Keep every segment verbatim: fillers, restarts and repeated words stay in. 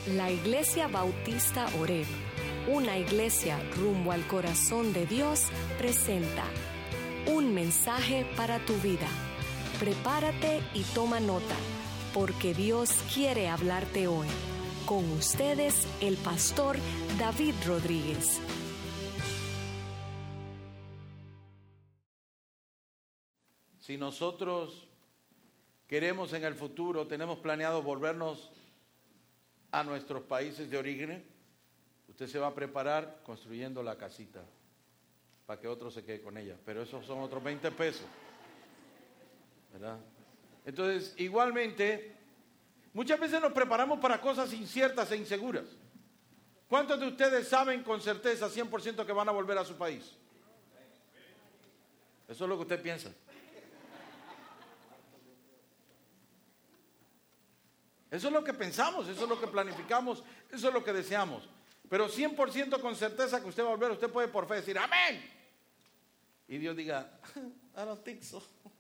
La Iglesia Bautista Oreb, una iglesia rumbo al corazón de Dios, presenta un mensaje para tu vida. Prepárate y toma nota, porque Dios quiere hablarte hoy. Con ustedes, el pastor David Rodríguez. Si nosotros queremos en el futuro, tenemos planeado volvernos a nuestros países de origen, usted se va a preparar construyendo la casita para que otro se quede con ella, pero esos son otros veinte pesos, ¿verdad? Entonces, igualmente, muchas veces nos preparamos para cosas inciertas e inseguras. ¿Cuántos de ustedes saben con certeza cien por ciento que van a volver a su país? Eso es lo que usted piensa. Eso es lo que pensamos, eso es lo que planificamos, eso es lo que deseamos. Pero cien por ciento con certeza que usted va a volver, usted puede por fe decir ¡amén! Y Dios diga, I don't think so.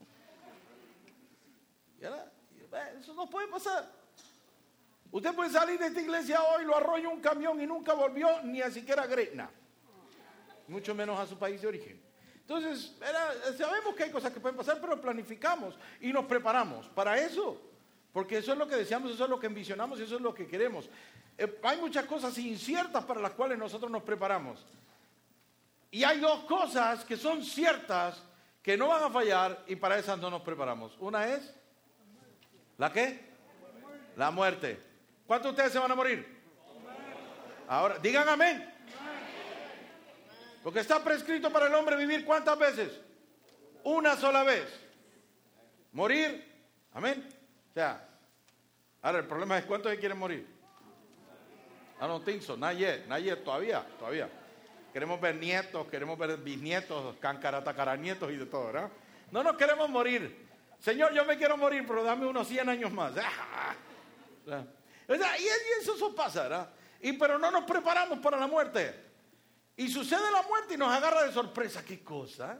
Y ahora, eso no puede pasar. Usted puede salir de esta iglesia hoy, lo arrolla un camión y nunca volvió ni a siquiera a Gretna, mucho menos a su país de origen. Entonces, era, sabemos que hay cosas que pueden pasar, pero planificamos y nos preparamos para eso. Porque eso es lo que deseamos, eso es lo que envisionamos y eso es lo que queremos. Eh, hay muchas cosas inciertas para las cuales nosotros nos preparamos. Y hay dos cosas que son ciertas, que no van a fallar y para esas no nos preparamos. Una es, ¿la qué? La muerte. ¿Cuántos de ustedes se van a morir? Ahora, digan amén. Porque está prescrito para el hombre vivir ¿cuántas veces? Una sola vez. Morir, amén. O sea, ahora el problema es ¿cuántos quieren morir? I don't think so, not yet, not yet, todavía, todavía. Queremos ver nietos, queremos ver bisnietos, cancaratacaraninietos y de todo, ¿verdad? No nos queremos morir. Señor, yo me quiero morir, pero dame unos cien años más. O sea, y eso, eso pasa, ¿verdad? Y pero no nos preparamos para la muerte. Y sucede la muerte y nos agarra de sorpresa. ¿Qué cosa?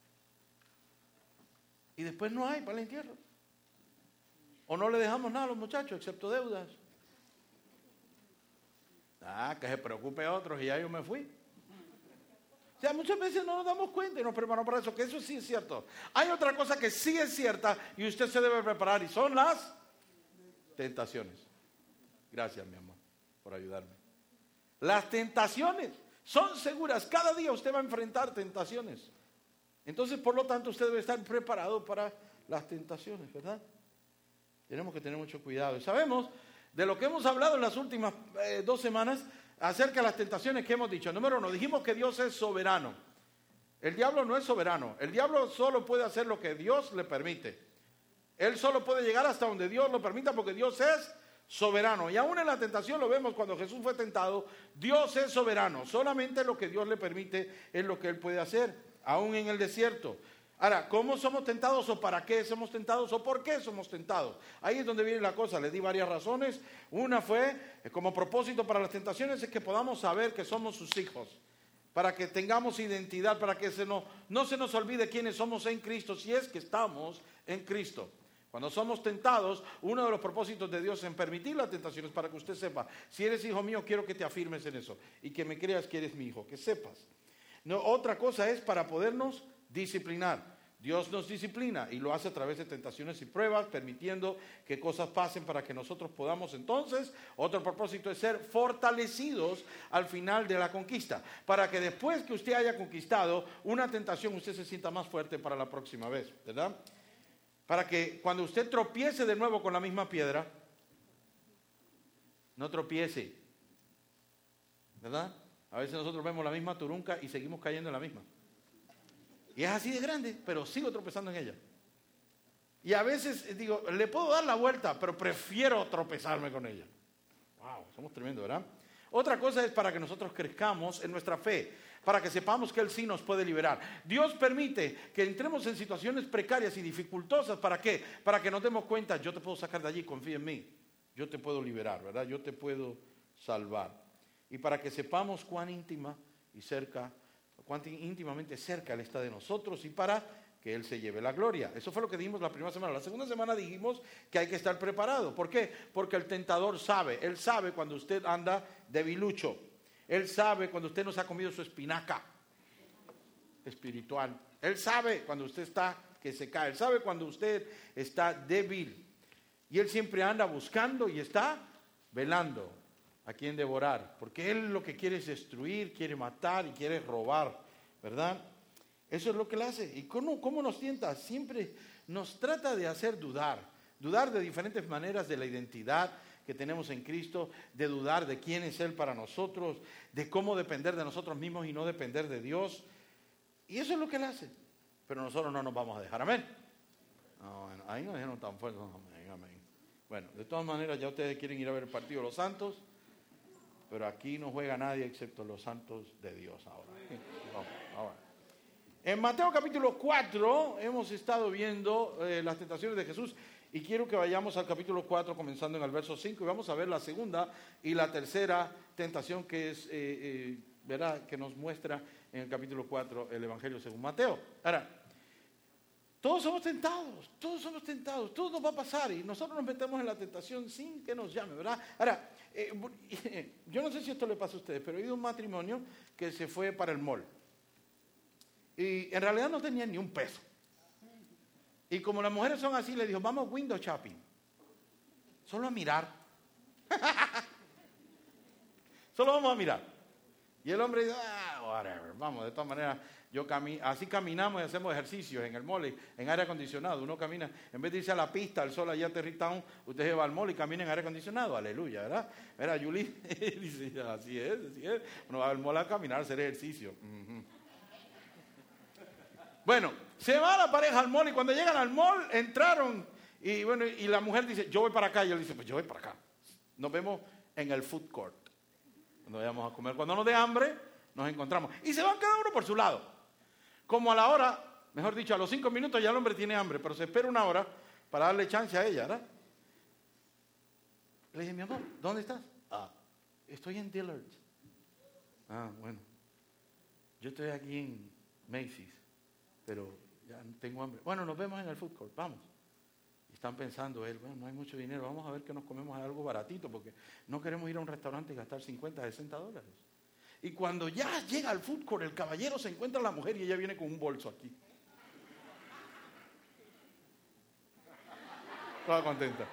Y después no hay para el entierro. O no le dejamos nada a los muchachos, excepto deudas. Ah, que se preocupe otros y ya yo me fui. O sea, muchas veces no nos damos cuenta y nos preparamos para eso, que eso sí es cierto. Hay otra cosa que sí es cierta y usted se debe preparar y son las tentaciones. Gracias, mi amor, por ayudarme. Las tentaciones son seguras. Cada día usted va a enfrentar tentaciones. Entonces, por lo tanto, usted debe estar preparado para las tentaciones, ¿verdad? Tenemos que tener mucho cuidado. Y sabemos de lo que hemos hablado en las últimas eh, dos semanas acerca de las tentaciones que hemos dicho. Número uno, dijimos que Dios es soberano. El diablo no es soberano. El diablo solo puede hacer lo que Dios le permite. Él solo puede llegar hasta donde Dios lo permita porque Dios es soberano. Y aún en la tentación lo vemos cuando Jesús fue tentado. Dios es soberano. Solamente lo que Dios le permite es lo que Él puede hacer. Aún en el desierto. Ahora, ¿cómo somos tentados o para qué somos tentados o por qué somos tentados? Ahí es donde viene la cosa. Le di varias razones. Una fue, como propósito para las tentaciones, es que podamos saber que somos sus hijos. Para que tengamos identidad, para que se nos, no se nos olvide quiénes somos en Cristo, si es que estamos en Cristo. Cuando somos tentados, uno de los propósitos de Dios en permitir la tentación es para que usted sepa, si eres hijo mío, quiero que te afirmes en eso y que me creas que eres mi hijo, que sepas. No, otra cosa es para podernos disciplinar. Dios nos disciplina y lo hace a través de tentaciones y pruebas, permitiendo que cosas pasen para que nosotros podamos entonces, otro propósito es ser fortalecidos al final de la conquista, para que después que usted haya conquistado una tentación, usted se sienta más fuerte para la próxima vez, ¿verdad? Para que cuando usted tropiece de nuevo con la misma piedra, no tropiece, ¿verdad? A veces nosotros vemos la misma turunca y seguimos cayendo en la misma. Y es así de grande, pero sigo tropezando en ella. Y a veces digo, le puedo dar la vuelta, pero prefiero tropezarme con ella. Wow, somos tremendos, ¿verdad? Otra cosa es para que nosotros crezcamos en nuestra fe, para que sepamos que Él sí nos puede liberar. Dios permite que entremos en situaciones precarias y dificultosas. ¿Para qué? Para que nos demos cuenta, yo te puedo sacar de allí, confía en mí. Yo te puedo liberar, ¿verdad? Yo te puedo salvar. Y para que sepamos cuán íntima y cerca cuán íntimamente cerca Él está de nosotros y para que Él se lleve la gloria. Eso fue lo que dijimos la primera semana. La segunda semana dijimos que hay que estar preparado. ¿Por qué? Porque el tentador sabe. Él sabe cuando usted anda debilucho. Él sabe cuando usted no se ha comido su espinaca espiritual. Él sabe cuando usted está que se cae. Él sabe cuando usted está débil. Y Él siempre anda buscando y está velando a quien devorar. Porque Él lo que quiere es destruir, quiere matar y quiere robar, ¿verdad? Eso es lo que Él hace. ¿Y cómo, cómo nos tienta? Siempre nos trata de hacer dudar. Dudar de diferentes maneras de la identidad que tenemos en Cristo, de dudar de quién es Él para nosotros, de cómo depender de nosotros mismos y no depender de Dios. Y eso es lo que Él hace. Pero nosotros no nos vamos a dejar. Amén. No, bueno, ahí no dijeron tan fuerte. Amén, amén. Bueno, de todas maneras, ya ustedes quieren ir a ver el partido de los santos, pero aquí no juega nadie excepto los santos de Dios ahora. Vamos, ahora. En Mateo capítulo cuatro hemos estado viendo eh, las tentaciones de Jesús y quiero que vayamos al capítulo cuatro comenzando en el verso cinco y vamos a ver la segunda y la tercera tentación que es, eh, eh, ¿verdad? Que nos muestra en el capítulo cuatro el Evangelio según Mateo. Ahora, todos somos tentados, todos somos tentados, todo nos va a pasar y nosotros nos metemos en la tentación sin que nos llame, ¿verdad? Ahora, eh, yo no sé si esto le pasa a ustedes, pero he ido a un matrimonio que se fue para el mall. Y en realidad no tenían ni un peso. Y como las mujeres son así, le dijo, vamos window shopping. Solo a mirar. Solo vamos a mirar. Y el hombre dice, ah, whatever. Vamos, de todas maneras, yo cami así caminamos y hacemos ejercicios en el mall, en aire acondicionado. Uno camina, en vez de irse a la pista, al sol allá a Terrytown, usted se va al mall y camina en aire acondicionado. Aleluya, ¿verdad? Mira, Julie dice, así es, así es. Uno va al mall a caminar, a hacer ejercicio. Uh-huh. Bueno, se va la pareja al mall y cuando llegan al mall entraron y bueno, y la mujer dice, yo voy para acá y él dice, pues yo voy para acá. Nos vemos en el food court, cuando vayamos a comer. Cuando nos dé hambre, nos encontramos. Y se van cada uno por su lado. Como a la hora, mejor dicho, a los cinco minutos ya el hombre tiene hambre, pero se espera una hora para darle chance a ella, ¿verdad? Le dije, mi amor, ¿dónde estás? Ah, estoy en Dillard's. Ah, bueno. Yo estoy aquí en Macy's. Pero ya tengo hambre. Bueno, nos vemos en el food court, vamos. Y están pensando él, bueno, no hay mucho dinero, vamos a ver que nos comemos algo baratito, porque no queremos ir a un restaurante y gastar cincuenta, sesenta dólares. Y cuando ya llega al food court, el caballero se encuentra a la mujer y ella viene con un bolso aquí. Toda contenta.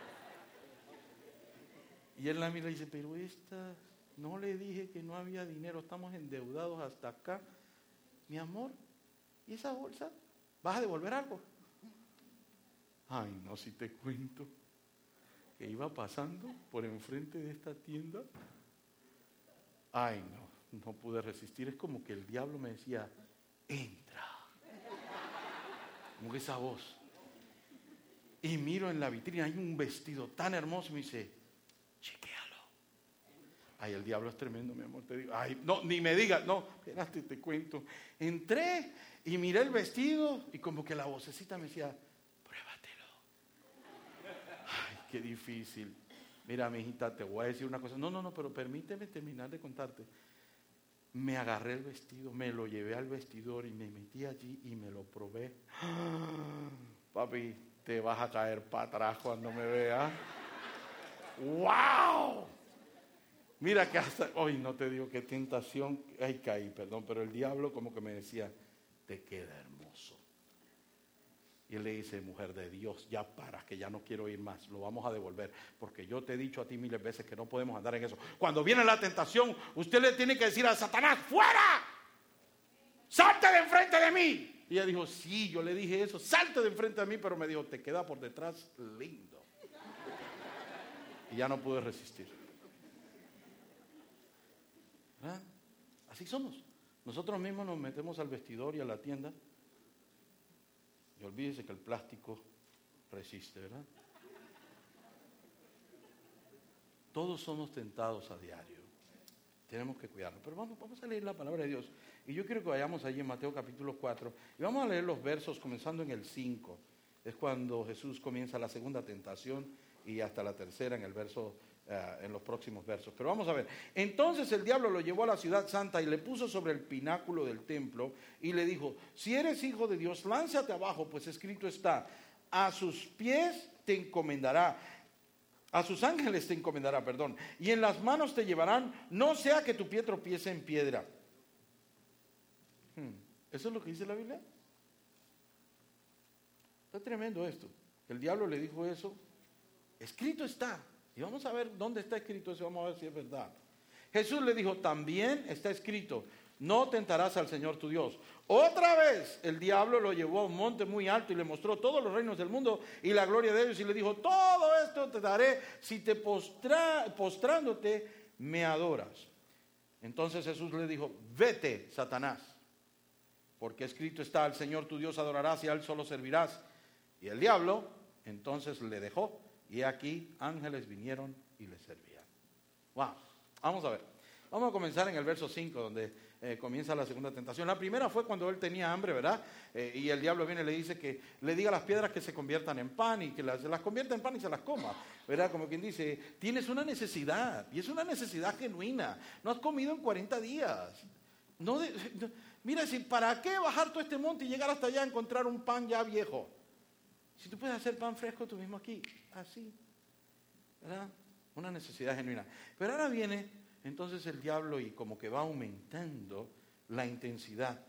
Y él la mira y dice, pero esta, no le dije que no había dinero, estamos endeudados hasta acá. Mi amor, ¿y esa bolsa? ¿Vas a devolver algo? Ay, no, si te cuento que iba pasando por enfrente de esta tienda. Ay, no, no pude resistir. Es como que el diablo me decía, entra. Como que esa voz. Y miro en la vitrina, hay un vestido tan hermoso y me dice, chequéalo. Ay, el diablo es tremendo, mi amor, te digo. Ay, no, ni me digas, no, espérate, te cuento. Entré y miré el vestido y como que la vocecita me decía, pruébatelo. Ay, qué difícil. Mira, mi hijita, te voy a decir una cosa. No, no, no, pero permíteme terminar de contarte. Me agarré el vestido, me lo llevé al vestidor y me metí allí y me lo probé. Papi, te vas a caer para atrás cuando me veas. ¡Wow! Mira que hasta hoy no te digo qué tentación, ay, caí, perdón, pero el diablo como que me decía, te queda hermoso. Y él le dice, mujer de Dios, ya para, que ya no quiero ir más, lo vamos a devolver, porque yo te he dicho a ti miles veces que no podemos andar en eso. Cuando viene la tentación, usted le tiene que decir a Satanás, ¡fuera! ¡Salte de enfrente de mí! Y ella dijo, sí, yo le dije eso, salte de enfrente de mí, pero me dijo, te queda por detrás lindo. Y ya no pude resistir. ¿Ah? Así somos. Nosotros mismos nos metemos al vestidor y a la tienda y olvídese que el plástico resiste, ¿verdad? Todos somos tentados a diario. Tenemos que cuidarnos. Pero vamos, vamos a leer la palabra de Dios. Y yo quiero que vayamos allí en Mateo capítulo cuatro y vamos a leer los versos comenzando en el cinco. Es cuando Jesús comienza la segunda tentación y hasta la tercera en el verso uh, en los próximos versos. Pero vamos a ver. Entonces el diablo lo llevó a la ciudad santa y le puso sobre el pináculo del templo y le dijo, si eres hijo de Dios, lánzate abajo, pues escrito está, a sus pies te encomendará, a sus ángeles te encomendará, perdón, y en las manos te llevarán, no sea que tu pie tropiece en piedra. Hmm. ¿Eso es lo que dice la Biblia? Está tremendo esto. El diablo le dijo eso. Escrito está. Y vamos a ver dónde está escrito eso, vamos a ver si es verdad. Jesús le dijo, también está escrito, no tentarás al Señor tu Dios. Otra vez el diablo lo llevó a un monte muy alto y le mostró todos los reinos del mundo y la gloria de ellos y le dijo, todo esto te daré si te postra, postrándote me adoras. Entonces Jesús le dijo, vete, Satanás, porque escrito está, al Señor tu Dios adorarás y a él solo servirás. Y el diablo entonces le dejó y aquí ángeles vinieron y le servían. Wow, vamos a ver. Vamos a comenzar en el verso cinco donde eh, comienza la segunda tentación. La primera fue cuando él tenía hambre, ¿verdad? Eh, y el diablo viene y le dice que le diga a las piedras que se conviertan en pan y que las, las convierta en pan y se las coma, ¿verdad? Como quien dice, tienes una necesidad y es una necesidad genuina. No has comido en cuarenta días. No de, no, mira, si, ¿para qué bajar todo este monte y llegar hasta allá a encontrar un pan ya viejo? Si tú puedes hacer pan fresco tú mismo aquí, así, ¿verdad? Una necesidad genuina. Pero ahora viene entonces el diablo y como que va aumentando la intensidad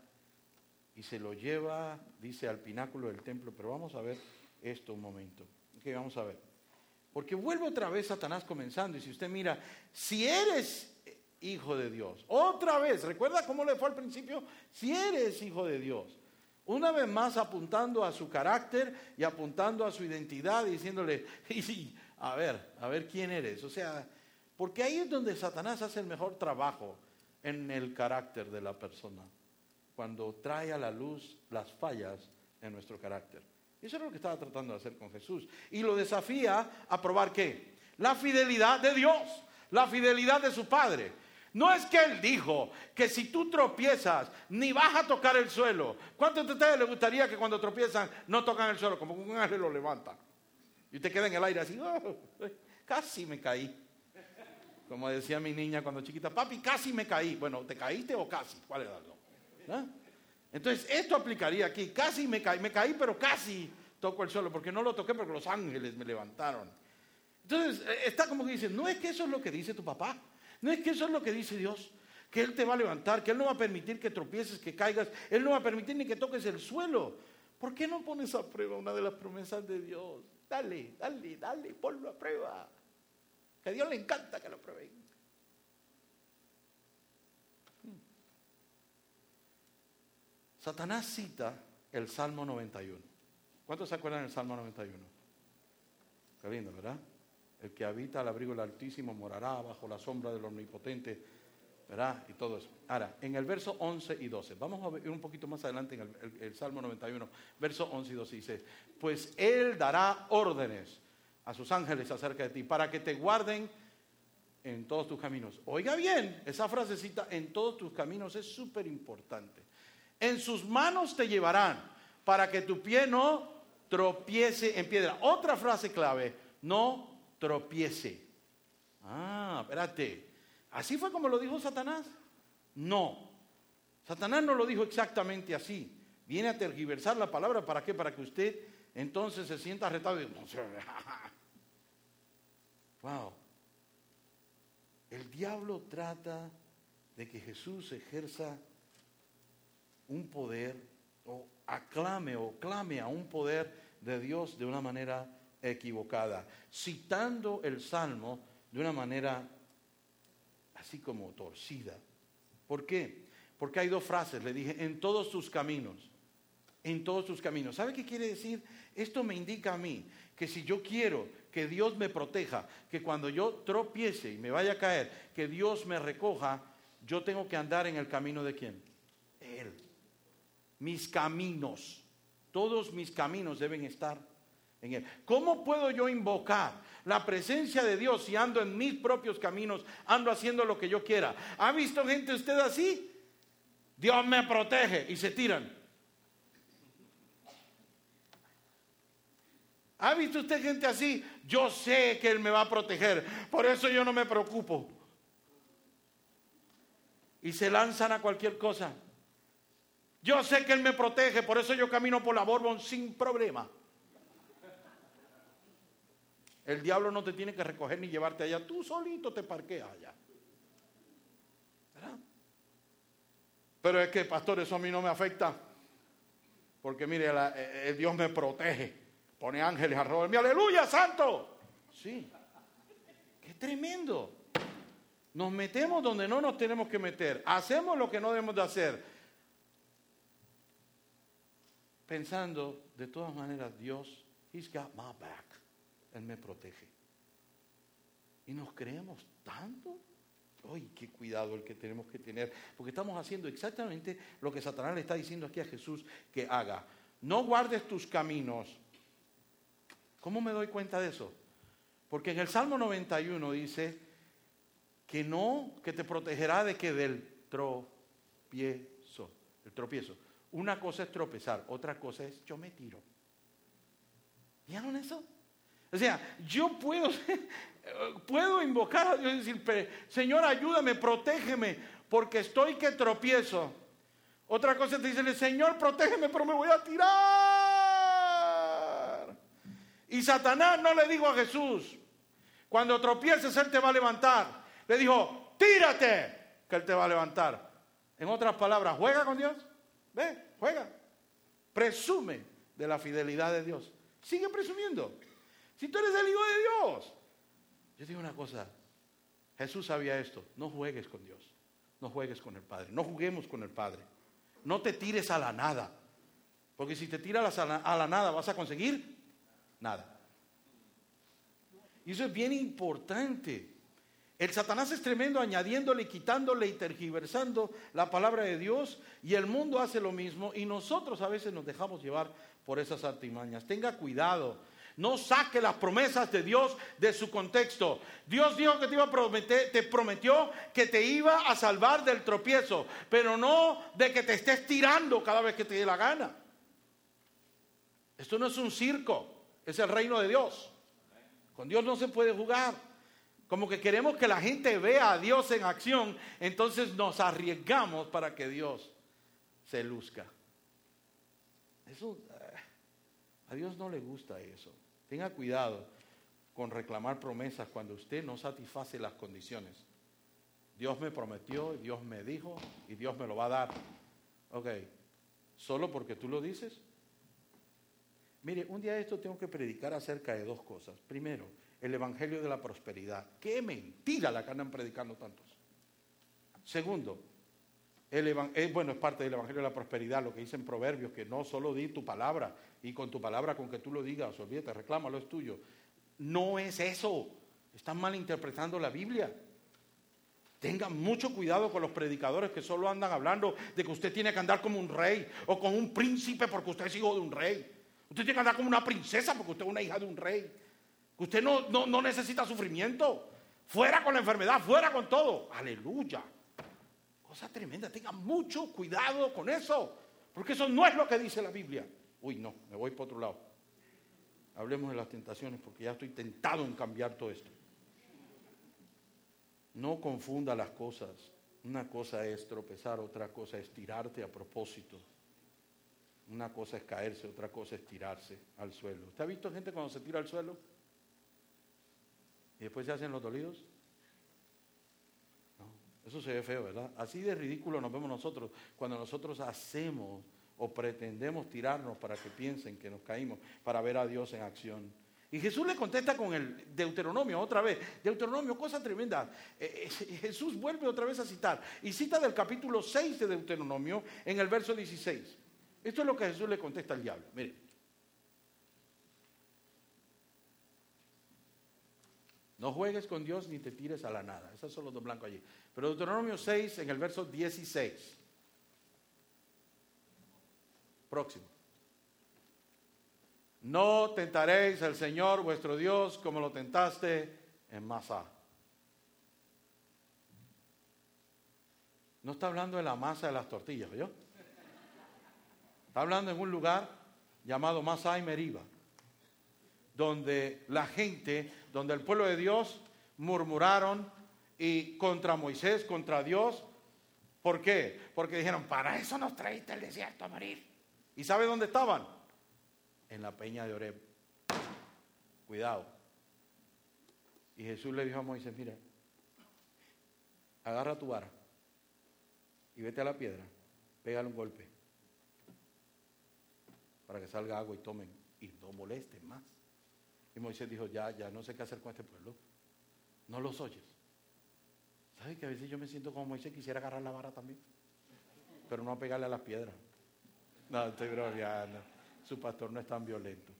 y se lo lleva, dice, al pináculo del templo. Pero vamos a ver esto un momento. Ok, vamos a ver. Porque vuelve otra vez Satanás comenzando y si usted mira, si eres hijo de Dios, otra vez, ¿recuerda cómo le fue al principio? Si eres hijo de Dios. Una vez más apuntando a su carácter y apuntando a su identidad, diciéndole, y, a ver, a ver quién eres. O sea, porque ahí es donde Satanás hace el mejor trabajo en el carácter de la persona, cuando trae a la luz las fallas en nuestro carácter. Y eso es lo que estaba tratando de hacer con Jesús. Y lo desafía a probar ¿qué? La fidelidad de Dios, la fidelidad de su Padre. No es que él dijo que si tú tropiezas ni vas a tocar el suelo. ¿Cuántos de ustedes les gustaría que cuando tropiezan no tocan el suelo? Como que un ángel lo levanta y te queda en el aire así, oh, casi me caí. Como decía mi niña cuando chiquita, papi, casi me caí. Bueno, ¿te caíste o casi? ¿Cuál es el algo? ¿Eh? Entonces esto aplicaría aquí, casi me caí, me caí pero casi toco el suelo, porque no lo toqué porque los ángeles me levantaron. Entonces está como que dice, no es que eso es lo que dice tu papá. No es que eso es lo que dice Dios, que Él te va a levantar, que Él no va a permitir que tropieces, que caigas, Él no va a permitir ni que toques el suelo. ¿Por qué no pones a prueba una de las promesas de Dios? Dale, dale, dale, ponlo a prueba. Que a Dios le encanta que lo prueben. Satanás cita el Salmo noventa y uno. ¿Cuántos se acuerdan del Salmo noventa y uno? Qué lindo, ¿verdad? El que habita al abrigo del Altísimo morará bajo la sombra del Omnipotente, ¿verdad? Y todo eso. Ahora, en el verso once y doce, vamos a ver un poquito más adelante en el, el, el Salmo noventa y uno, verso once y doce, dice, pues Él dará órdenes a sus ángeles acerca de ti, para que te guarden en todos tus caminos. Oiga bien, esa frasecita, en todos tus caminos, es súper importante. En sus manos te llevarán, para que tu pie no tropiece en piedra. Otra frase clave, no tropiece. Ah, espérate. ¿Así fue como lo dijo Satanás? No. Satanás no lo dijo exactamente así. Viene a tergiversar la palabra. ¿Para qué? Para que usted entonces se sienta retado y wow. El diablo trata de que Jesús ejerza un poder o aclame o clame a un poder de Dios de una manera equivocada, citando el Salmo de una manera así como torcida. ¿Por qué? Porque hay dos frases, le dije, en todos tus caminos, en todos tus caminos. ¿Sabe qué quiere decir? Esto me indica a mí que si yo quiero que Dios me proteja, que cuando yo tropiece y me vaya a caer, que Dios me recoja, yo tengo que andar en el camino de ¿quién? Él. Mis caminos, todos mis caminos deben estar en Él. ¿Cómo puedo yo invocar la presencia de Dios si ando en mis propios caminos, ando haciendo lo que yo quiera? ¿Ha visto gente usted así? Dios me protege y se tiran. ¿Ha visto usted gente así? Yo sé que Él me va a proteger, por eso yo no me preocupo. Y se lanzan a cualquier cosa. Yo sé que Él me protege, por eso yo camino por la Bourbon sin problema. El diablo no te tiene que recoger ni llevarte allá, tú solito te parqueas allá. ¿Verdad? Pero es que, pastor, eso a mí no me afecta. Porque mire, la, eh, Dios me protege. Pone ángeles alrededor de mí. ¡Aleluya, santo! Sí. ¡Qué tremendo! Nos metemos donde no nos tenemos que meter. Hacemos lo que no debemos de hacer. Pensando, de todas maneras, Dios, He's got my back. Él me protege. Y nos creemos tanto. ¡Ay, qué cuidado el que tenemos que tener! Porque estamos haciendo exactamente lo que Satanás le está diciendo aquí a Jesús que haga. No guardes tus caminos. ¿Cómo me doy cuenta de eso? Porque en el Salmo noventa y uno dice que no, que te protegerá de que del tropiezo. El tropiezo. Una cosa es tropezar, otra cosa es yo me tiro. ¿Vieron eso? O sea, yo puedo, puedo invocar a Dios y decir, Señor, ayúdame, protégeme, porque estoy que tropiezo. Otra cosa es decirle, Señor, protégeme, pero me voy a tirar. Y Satanás no le dijo a Jesús, cuando tropieces, Él te va a levantar. Le dijo, tírate, que Él te va a levantar. En otras palabras, juega con Dios. Ve, juega. Presume de la fidelidad de Dios. Sigue presumiendo. Si tú eres el Hijo de Dios. Yo digo una cosa. Jesús sabía esto. No juegues con Dios. No juegues con el Padre. No juguemos con el Padre. No te tires a la nada. Porque si te tiras a la, a la nada vas a conseguir nada. Y eso es bien importante. El Satanás es tremendo añadiéndole, quitándole y tergiversando la palabra de Dios. Y el mundo hace lo mismo. Y nosotros a veces nos dejamos llevar por esas artimañas. Tenga cuidado. No saque las promesas de Dios de su contexto. Dios dijo que te iba a prometer, te prometió que te iba a salvar del tropiezo, pero no de que te estés tirando cada vez que te dé la gana. Esto no es un circo, es el reino de Dios. Con Dios no se puede jugar. Como que queremos que la gente vea a Dios en acción, entonces nos arriesgamos para que Dios se luzca. Eso, a Dios no le gusta eso. Tenga cuidado con reclamar promesas cuando usted no satisface las condiciones. Dios me prometió, Dios me dijo y Dios me lo va a dar. Ok, ¿solo porque tú lo dices? Mire, un día de esto tengo que predicar acerca de dos cosas. Primero, el evangelio de la prosperidad. ¡Qué mentira la que andan predicando tantos! Segundo, el evan- eh, bueno, es parte del evangelio de la prosperidad, lo que dice en Proverbios, que no solo di tu palabra, y con tu palabra, con que tú lo digas, olvídate, reclámalo, es tuyo. No es eso. Están malinterpretando la Biblia. Tengan mucho cuidado con los predicadores que solo andan hablando de que usted tiene que andar como un rey, o como un príncipe porque usted es hijo de un rey. Usted tiene que andar como una princesa porque usted es una hija de un rey. Usted no, no, no necesita sufrimiento. Fuera con la enfermedad, fuera con todo. Aleluya. Cosa tremenda. Tengan mucho cuidado con eso, porque eso no es lo que dice la Biblia. Uy, no, me voy para otro lado. Hablemos de las tentaciones porque ya estoy tentado en cambiar todo esto. No confunda las cosas. Una cosa es tropezar, otra cosa es tirarte a propósito. Una cosa es caerse, otra cosa es tirarse al suelo. ¿Usted ha visto gente cuando se tira al suelo? ¿Y después se hacen los dolidos? No, eso se ve feo, ¿verdad? Así de ridículo nos vemos nosotros cuando nosotros hacemos o pretendemos tirarnos para que piensen que nos caímos, para ver a Dios en acción. Y Jesús le contesta con el Deuteronomio otra vez. Deuteronomio, cosa tremenda. Eh, eh, Jesús vuelve otra vez a citar. Y cita del capítulo seis de Deuteronomio en el verso dieciséis. Esto es lo que Jesús le contesta al diablo. Mire. No juegues con Dios ni te tires a la nada. Esos son los dos blancos allí. Pero Deuteronomio seis en el verso dieciséis. Próximo. No tentaréis al Señor vuestro Dios como lo tentaste en Masá. No está hablando de la masa de las tortillas, ¿oyó? Está hablando en un lugar llamado Masá y Meriba, donde la gente, donde el pueblo de Dios murmuraron y contra Moisés, contra Dios. ¿Por qué? Porque dijeron, para eso nos traíste al desierto a morir. ¿Y sabe dónde estaban? En la peña de Oreb. Cuidado. Y Jesús le dijo a Moisés, mira, agarra tu vara y vete a la piedra, pégale un golpe para que salga agua y tomen y no molesten más. Y Moisés dijo, ya, ya no sé qué hacer con este pueblo. No los oyes. ¿Sabes que a veces yo me siento como Moisés, quisiera agarrar la vara también? Pero no pegarle a las piedras. No, estoy bromeando. Su pastor no es tan violento.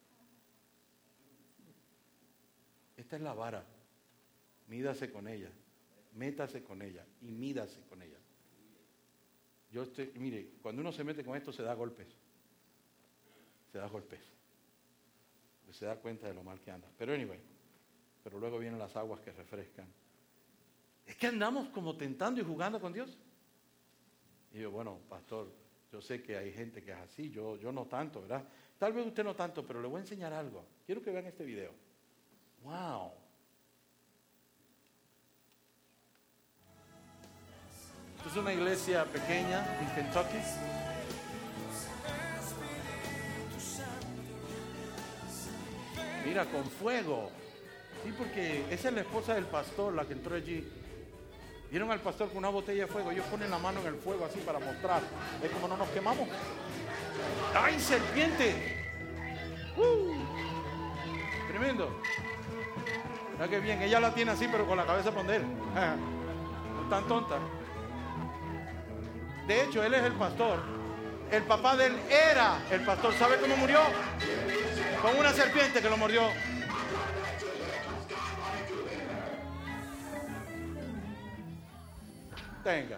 Esta es la vara. Mídase con ella. Métase con ella y mídase con ella. Yo estoy, mire, cuando uno se mete con esto se da golpes. Se da golpes. Se da cuenta de lo mal que anda. Pero anyway, pero luego vienen las aguas que refrescan. Es que andamos como tentando y jugando con Dios. Y yo, bueno, pastor, yo sé que hay gente que es así, yo, yo no tanto, ¿verdad? Tal vez usted no tanto, pero le voy a enseñar algo. Quiero que vean este video. ¡Wow! Esto es una iglesia pequeña en Kentucky. Mira, con fuego. Sí, porque esa es la esposa del pastor, la que entró allí. Vieron al pastor con una botella de fuego. Ellos ponen la mano en el fuego así para mostrar. Es como no nos quemamos. ¡Ay, serpiente! ¡Uh! Tremendo. Mira qué bien. Ella la tiene así, pero con la cabeza para él. No tan tonta. De hecho, él es el pastor. El papá de él era el pastor. ¿Sabe cómo murió? Con una serpiente que lo mordió. Tenga.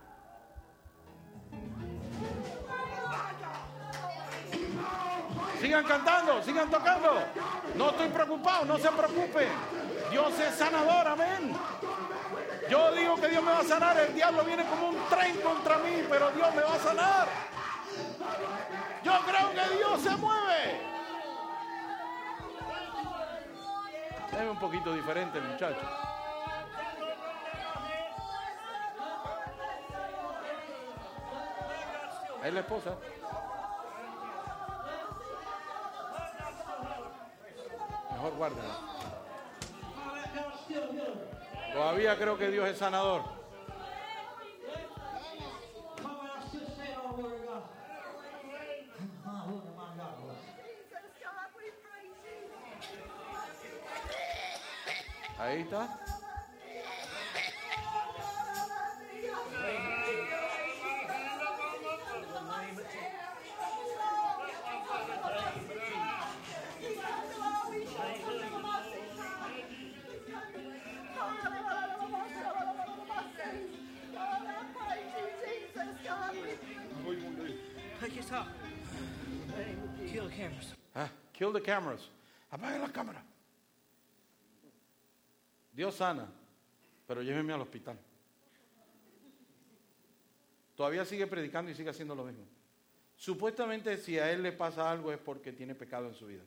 Sigan cantando, sigan tocando. No estoy preocupado, no se preocupen. Dios es sanador, amén. Yo digo que Dios me va a sanar. El diablo viene como un tren contra mí, pero Dios me va a sanar. Yo creo que Dios se mueve. Es un poquito diferente el muchacho. Ahí es la esposa. Mejor guárdala. Todavía creo que Dios es sanador. Ahí está. Kill the cameras. Ah, kill the cameras. Apague la cámara. Dios sana, pero llévenme al hospital. Todavía sigue predicando y sigue haciendo lo mismo. Supuestamente si a él le pasa algo es porque tiene pecado en su vida.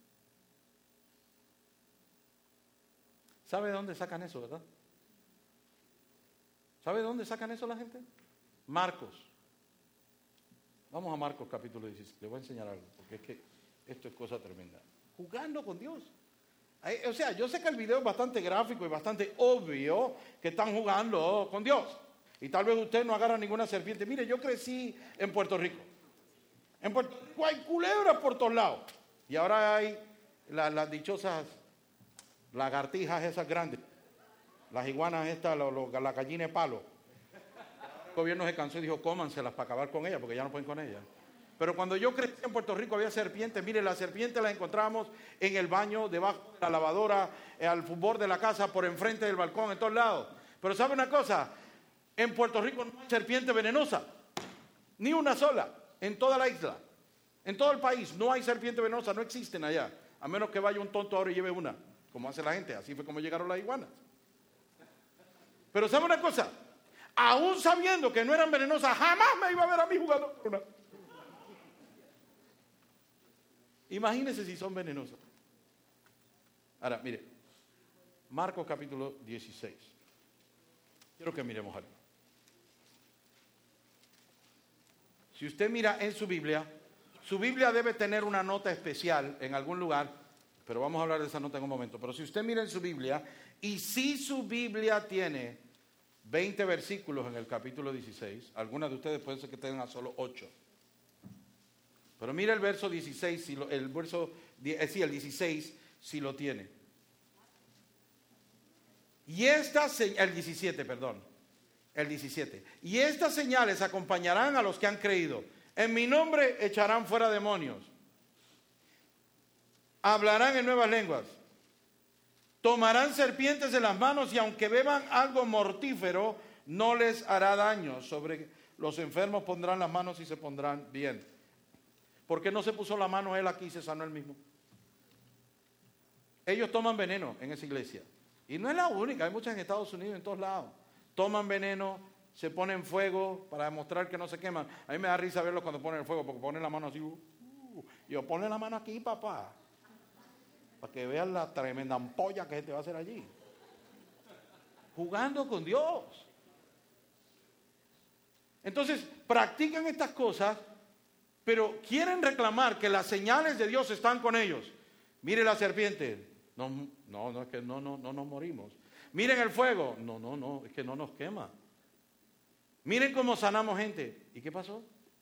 ¿Sabe de dónde sacan eso, verdad? ¿Sabe de dónde sacan eso la gente? Marcos. Vamos a Marcos capítulo dieciséis. Les voy a enseñar algo, porque es que esto es cosa tremenda. Jugando con Dios. O sea, yo sé que el video es bastante gráfico y bastante obvio que están jugando con Dios. Y tal vez usted no agarra ninguna serpiente. Mire, yo crecí en Puerto Rico. En Puerto Rico hay culebras por todos lados. Y ahora hay la, las dichosas lagartijas esas grandes. Las iguanas estas, lo, lo, la gallina de palo. El gobierno se cansó y dijo, cómanselas para acabar con ellas, porque ya no pueden con ellas. Pero cuando yo crecí en Puerto Rico había serpientes. Mire, las serpientes las encontrábamos en el baño, debajo de la lavadora, al fútbol de la casa, por enfrente del balcón, en todos lados. Pero ¿sabe una cosa? En Puerto Rico no hay serpiente venenosa. Ni una sola. En toda la isla. En todo el país no hay serpiente venenosa. No existen allá. A menos que vaya un tonto ahora y lleve una. Como hace la gente. Así fue como llegaron las iguanas. Pero ¿sabe una cosa? Aún sabiendo que no eran venenosas, jamás me iba a ver a mí jugando con una. Imagínense si son venenosas. Ahora, mire, Marcos capítulo dieciséis. Quiero que miremos algo. Si usted mira en su Biblia, su Biblia debe tener una nota especial en algún lugar, pero vamos a hablar de esa nota en un momento. Pero si usted mira en su Biblia, y si su Biblia tiene veinte versículos en el capítulo dieciséis, algunas de ustedes pueden ser que tengan solo ocho. Pero mira el verso dieciséis, si lo, el verso, eh, sí, el dieciséis, si lo tiene. Y esta señal, el diecisiete, perdón, el diecisiete. Y estas señales acompañarán a los que han creído. En mi nombre echarán fuera demonios. Hablarán en nuevas lenguas. Tomarán serpientes en las manos y aunque beban algo mortífero, no les hará daño. Sobre los enfermos pondrán las manos y se pondrán bien. ¿Por qué no se puso la mano él aquí y se sanó él mismo? Ellos toman veneno en esa iglesia. Y no es la única, hay muchas en Estados Unidos, en todos lados. Toman veneno, se ponen fuego para demostrar que no se queman. A mí me da risa verlos cuando ponen el fuego, porque ponen la mano así. Uh, uh, y yo, ponle la mano aquí, papá. Para que vean la tremenda ampolla que te va a hacer allí. Jugando con Dios. Entonces, practican estas cosas, pero quieren reclamar que las señales de Dios están con ellos. Mire la serpiente. No, no, no, es que no, no, no nos morimos. Miren el fuego. No, no, no, es que no nos quema. Miren cómo sanamos gente. ¿Y qué pasó?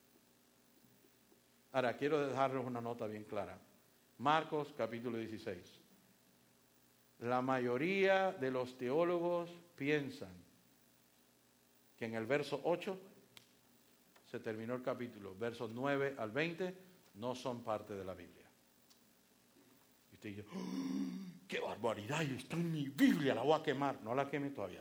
Ahora, quiero dejarles una nota bien clara. Marcos capítulo dieciséis. La mayoría de los teólogos piensan que en el verso ocho se terminó el capítulo. Versos nueve al veinte no son parte de la Biblia. Y usted dice, ¡oh, qué barbaridad! Está en mi Biblia, la voy a quemar. No la queme todavía.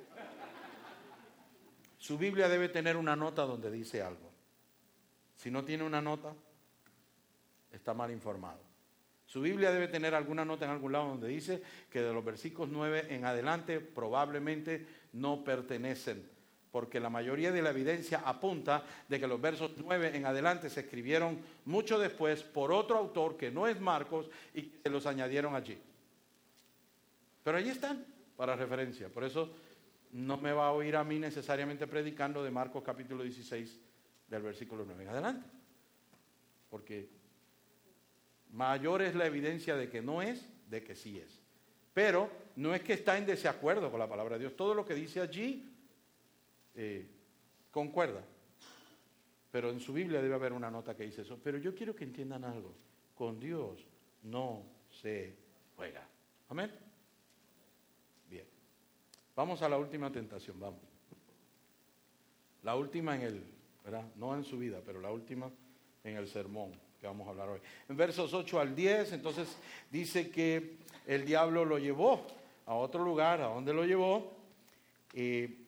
Su Biblia debe tener una nota donde dice algo. Si no tiene una nota, está mal informado. Su Biblia debe tener alguna nota en algún lado donde dice que de los versículos nueve en adelante probablemente no pertenecen, porque la mayoría de la evidencia apunta de que los versos nueve en adelante se escribieron mucho después por otro autor que no es Marcos y que se los añadieron allí. Pero allí están para referencia. Por eso no me va a oír a mí necesariamente predicando de Marcos capítulo dieciséis del versículo nueve en adelante, porque mayor es la evidencia de que no es, de que sí es. Pero no es que está en desacuerdo con la palabra de Dios. Todo lo que dice allí eh, concuerda. Pero en su Biblia debe haber una nota que dice eso. Pero yo quiero que entiendan algo. Con Dios no se juega. Amén. Bien. Vamos a la última tentación. Vamos. La última en el, ¿verdad? No en su vida, pero la última en el sermón que vamos a hablar hoy. En versos ocho al diez, entonces dice que el diablo lo llevó a otro lugar. ¿A dónde lo llevó? Eh,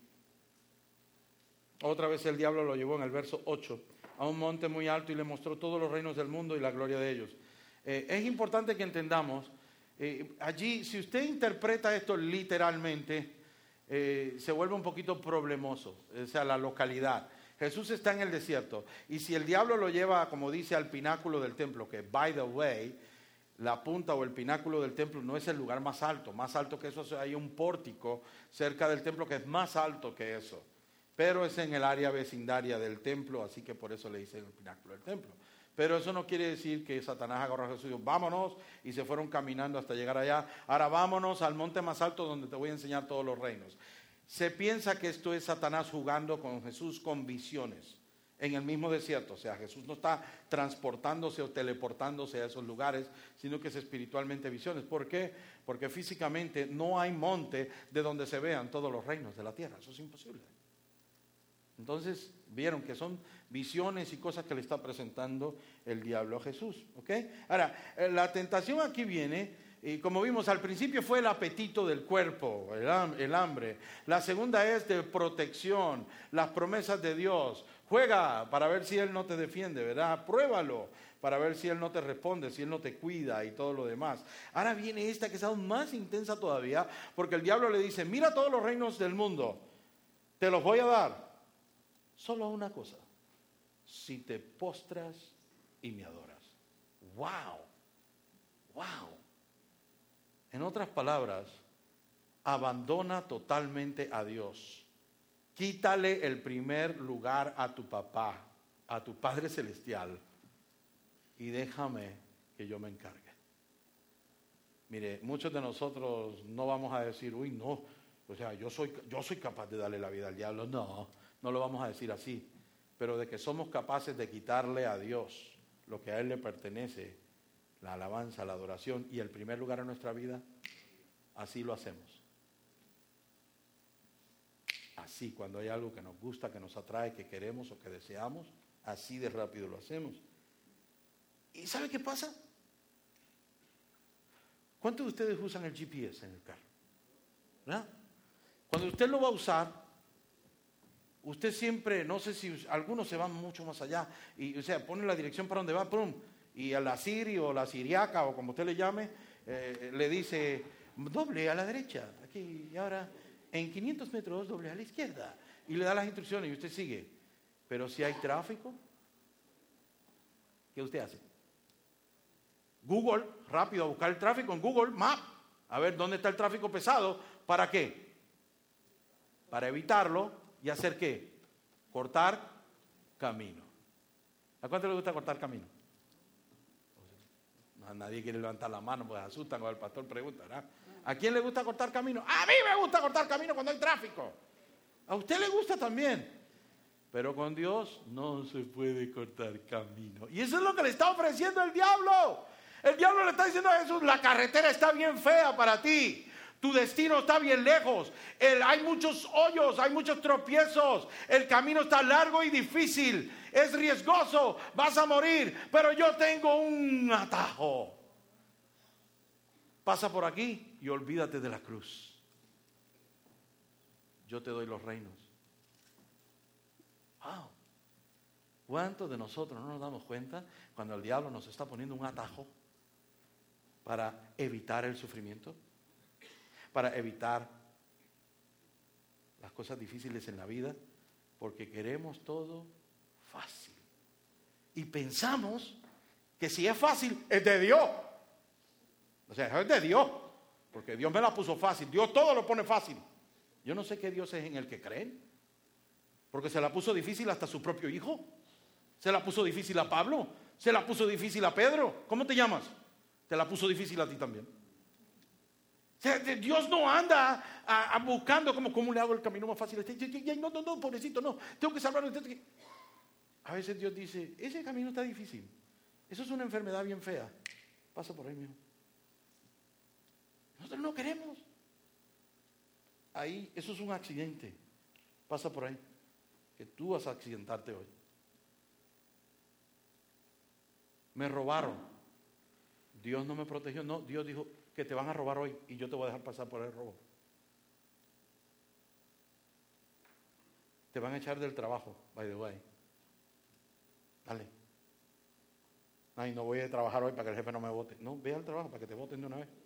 otra vez el diablo lo llevó en el verso ocho a un monte muy alto y le mostró todos los reinos del mundo y la gloria de ellos. Eh, es importante que entendamos, eh, allí, si usted interpreta esto literalmente, eh, se vuelve un poquito problemoso, o sea, la localidad. Jesús está en el desierto y si el diablo lo lleva, como dice, al pináculo del templo, que by the way, la punta o el pináculo del templo no es el lugar más alto, más alto que eso hay un pórtico cerca del templo que es más alto que eso, pero es en el área vecindaria del templo, así que por eso le dicen el pináculo del templo. Pero eso no quiere decir que Satanás agarró a Jesús y dijo, vámonos, y se fueron caminando hasta llegar allá. Ahora vámonos al monte más alto donde te voy a enseñar todos los reinos. Se piensa que esto es Satanás jugando con Jesús con visiones en el mismo desierto. O sea, Jesús no está transportándose o teleportándose a esos lugares, sino que es espiritualmente visiones. ¿Por qué? Porque físicamente no hay monte de donde se vean todos los reinos de la tierra. Eso es imposible. Entonces, vieron que son visiones y cosas que le está presentando el diablo a Jesús. ¿Ok? Ahora, la tentación aquí viene... Y como vimos al principio fue el apetito del cuerpo, el, el hambre. La segunda es de protección, las promesas de Dios. Juega para ver si Él no te defiende, ¿verdad? Pruébalo para ver si Él no te responde, si Él no te cuida y todo lo demás. Ahora viene esta que es aún más intensa todavía, porque el diablo le dice, mira todos los reinos del mundo, te los voy a dar. Solo una cosa, si te postras y me adoras. ¡Wow! ¡Wow! En otras palabras, abandona totalmente a Dios. Quítale el primer lugar a tu papá, a tu Padre Celestial, y déjame que yo me encargue. Mire, muchos de nosotros no vamos a decir, uy, no, o sea, yo soy, yo soy capaz de darle la vida al diablo. No, no lo vamos a decir así. Pero de que somos capaces de quitarle a Dios lo que a Él le pertenece, la alabanza, la adoración y el primer lugar en nuestra vida, así lo hacemos. Así, cuando hay algo que nos gusta, que nos atrae, que queremos o que deseamos, así de rápido lo hacemos. ¿Y sabe qué pasa? ¿Cuántos de ustedes usan el G P S en el carro? ¿Verdad? Cuando usted lo va a usar, usted siempre, no sé si algunos se van mucho más allá, y o sea, pone la dirección para donde va, pum, y a la Siri o la Siriaca o como usted le llame, eh, le dice, doble a la derecha, aquí, y ahora en quinientos metros doble a la izquierda, y le da las instrucciones y usted sigue. Pero si hay tráfico, ¿qué usted hace? Google, rápido a buscar el tráfico en Google Maps, a ver dónde está el tráfico pesado. ¿Para qué? Para evitarlo y hacer ¿qué? Cortar camino. ¿A cuánto le gusta cortar camino? No, nadie quiere levantar la mano, pues asustan cuando el pastor pregunta, ¿verdad? ¿A quién le gusta cortar camino? A mí me gusta cortar camino cuando hay tráfico. A usted le gusta también. Pero con Dios no se puede cortar camino. Y eso es lo que le está ofreciendo el diablo. El diablo le está diciendo a Jesús, la carretera está bien fea para ti. Tu destino está bien lejos. El, hay muchos hoyos, hay muchos tropiezos. El camino está largo y difícil. Es riesgoso, vas a morir. Pero yo tengo un atajo. Pasa por aquí y olvídate de la cruz. Yo te doy los reinos. Wow. ¿Cuántos de nosotros no nos damos cuenta cuando el diablo nos está poniendo un atajo para evitar el sufrimiento? Para evitar las cosas difíciles en la vida, porque queremos todo fácil. Y pensamos que si es fácil, es de Dios. O sea, es de Dios, porque Dios me la puso fácil. Dios todo lo pone fácil. Yo no sé qué Dios es en el que creen, porque se la puso difícil hasta su propio hijo. Se la puso difícil a Pablo. Se la puso difícil a Pedro. ¿Cómo te llamas? Te la puso difícil a ti también. O sea, Dios no anda a, a buscando como cómo le hago el camino más fácil. No, no, no, pobrecito, no. Tengo que salvarlo. A veces Dios dice, ese camino está difícil. Eso es una enfermedad bien fea. Pasa por ahí, mijo. Nosotros no queremos. Ahí, eso es un accidente. Pasa por ahí. Que tú vas a accidentarte hoy. Me robaron. Dios no me protegió. No, Dios dijo que te van a robar hoy y yo te voy a dejar pasar por el robo. Te van a echar del trabajo, by the way. Dale. Ay, no voy a trabajar hoy para que el jefe no me vote. No, ve al trabajo para que te voten de una vez.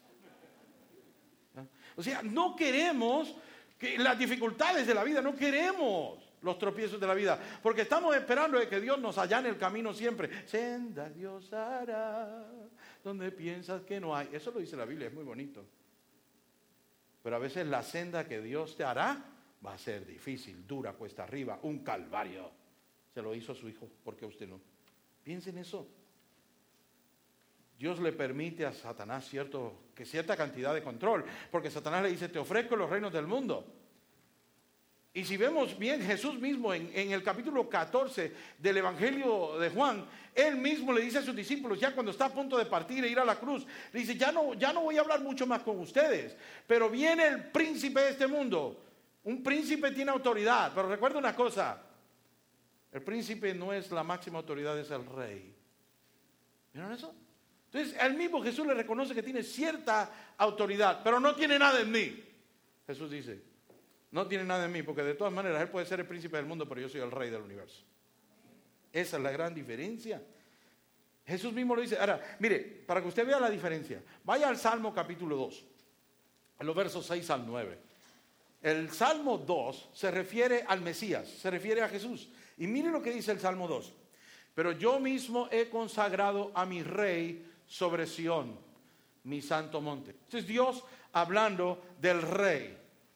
¿Ah? O sea, no queremos que las dificultades de la vida, no queremos los tropiezos de la vida, porque estamos esperando de que Dios nos allane el camino siempre. Senda Dios hará donde piensas que no hay. Eso lo dice la Biblia, es muy bonito. Pero a veces la senda que Dios te hará va a ser difícil, dura, cuesta arriba, un calvario. Se lo hizo a su hijo, ¿por qué usted no? Piensen en eso. Dios le permite a Satanás cierto, que cierta cantidad de control, porque Satanás le dice, te ofrezco los reinos del mundo. Y si vemos bien, Jesús mismo en, en el capítulo catorce del Evangelio de Juan, él mismo le dice a sus discípulos, ya cuando está a punto de partir e ir a la cruz, le dice, ya no, ya no voy a hablar mucho más con ustedes, pero viene el príncipe de este mundo. Un príncipe tiene autoridad, pero recuerda una cosa, el príncipe no es la máxima autoridad, es el rey. ¿Vieron eso? Entonces, él mismo Jesús le reconoce que tiene cierta autoridad, pero no tiene nada en mí. Jesús dice, no tiene nada en mí, porque de todas maneras él puede ser el príncipe del mundo, pero yo soy el rey del universo. Esa es la gran diferencia. Jesús mismo lo dice. Ahora, mire, para que usted vea la diferencia, vaya al Salmo capítulo dos, en los versos seis al nueve. El Salmo dos se refiere al Mesías, se refiere a Jesús. Y mire lo que dice el Salmo dos. Pero yo mismo he consagrado a mi rey sobre Sión. mi santo monte. Este es Dios hablando del rey.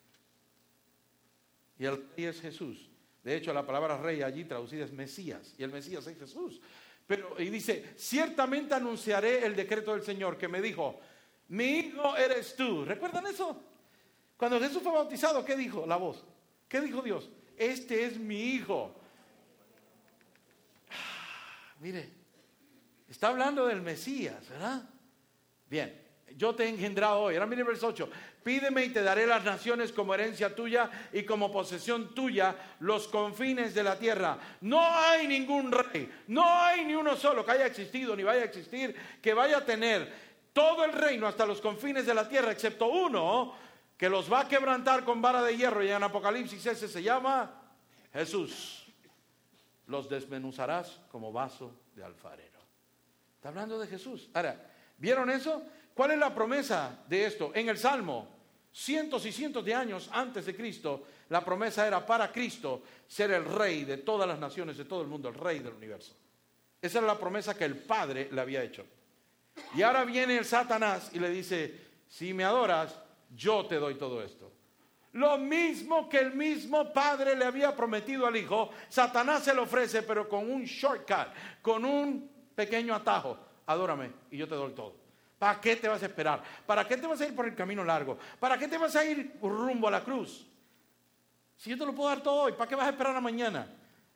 Y el rey es Jesús. De hecho, la palabra rey allí traducida es Mesías. Y el Mesías es Jesús. Pero, y dice, ciertamente anunciaré el decreto del Señor que me dijo, mi hijo eres tú. ¿Recuerdan eso? Cuando Jesús fue bautizado, ¿qué dijo la voz? ¿Qué dijo Dios? Este es mi hijo. Ah, mire, está hablando del Mesías, ¿verdad? Bien, yo te he engendrado hoy. Ahora mire el verso ocho. Pídeme y te daré las naciones como herencia tuya y como posesión tuya los confines de la tierra. No hay ningún rey, no hay ni uno solo que haya existido ni vaya a existir, que vaya a tener todo el reino hasta los confines de la tierra, excepto uno que los va a quebrantar con vara de hierro. Y en Apocalipsis ese se llama Jesús. Los desmenuzarás como vaso de alfarero. Está hablando de Jesús. Ahora, ¿vieron eso? ¿Cuál es la promesa de esto? En el Salmo, cientos y cientos de años antes de Cristo, la promesa era para Cristo ser el rey de todas las naciones, de todo el mundo, el rey del universo. Esa era la promesa que el Padre le había hecho. Y ahora viene el Satanás y le dice, si me adoras, yo te doy todo esto. Lo mismo que el mismo Padre le había prometido al Hijo, Satanás se lo ofrece, pero con un shortcut, con un pequeño atajo. Adórame y yo te doy todo. ¿Para qué te vas a esperar? ¿Para qué te vas a ir por el camino largo? ¿Para qué te vas a ir rumbo a la cruz? Si yo te lo puedo dar todo hoy, ¿para qué vas a esperar a mañana?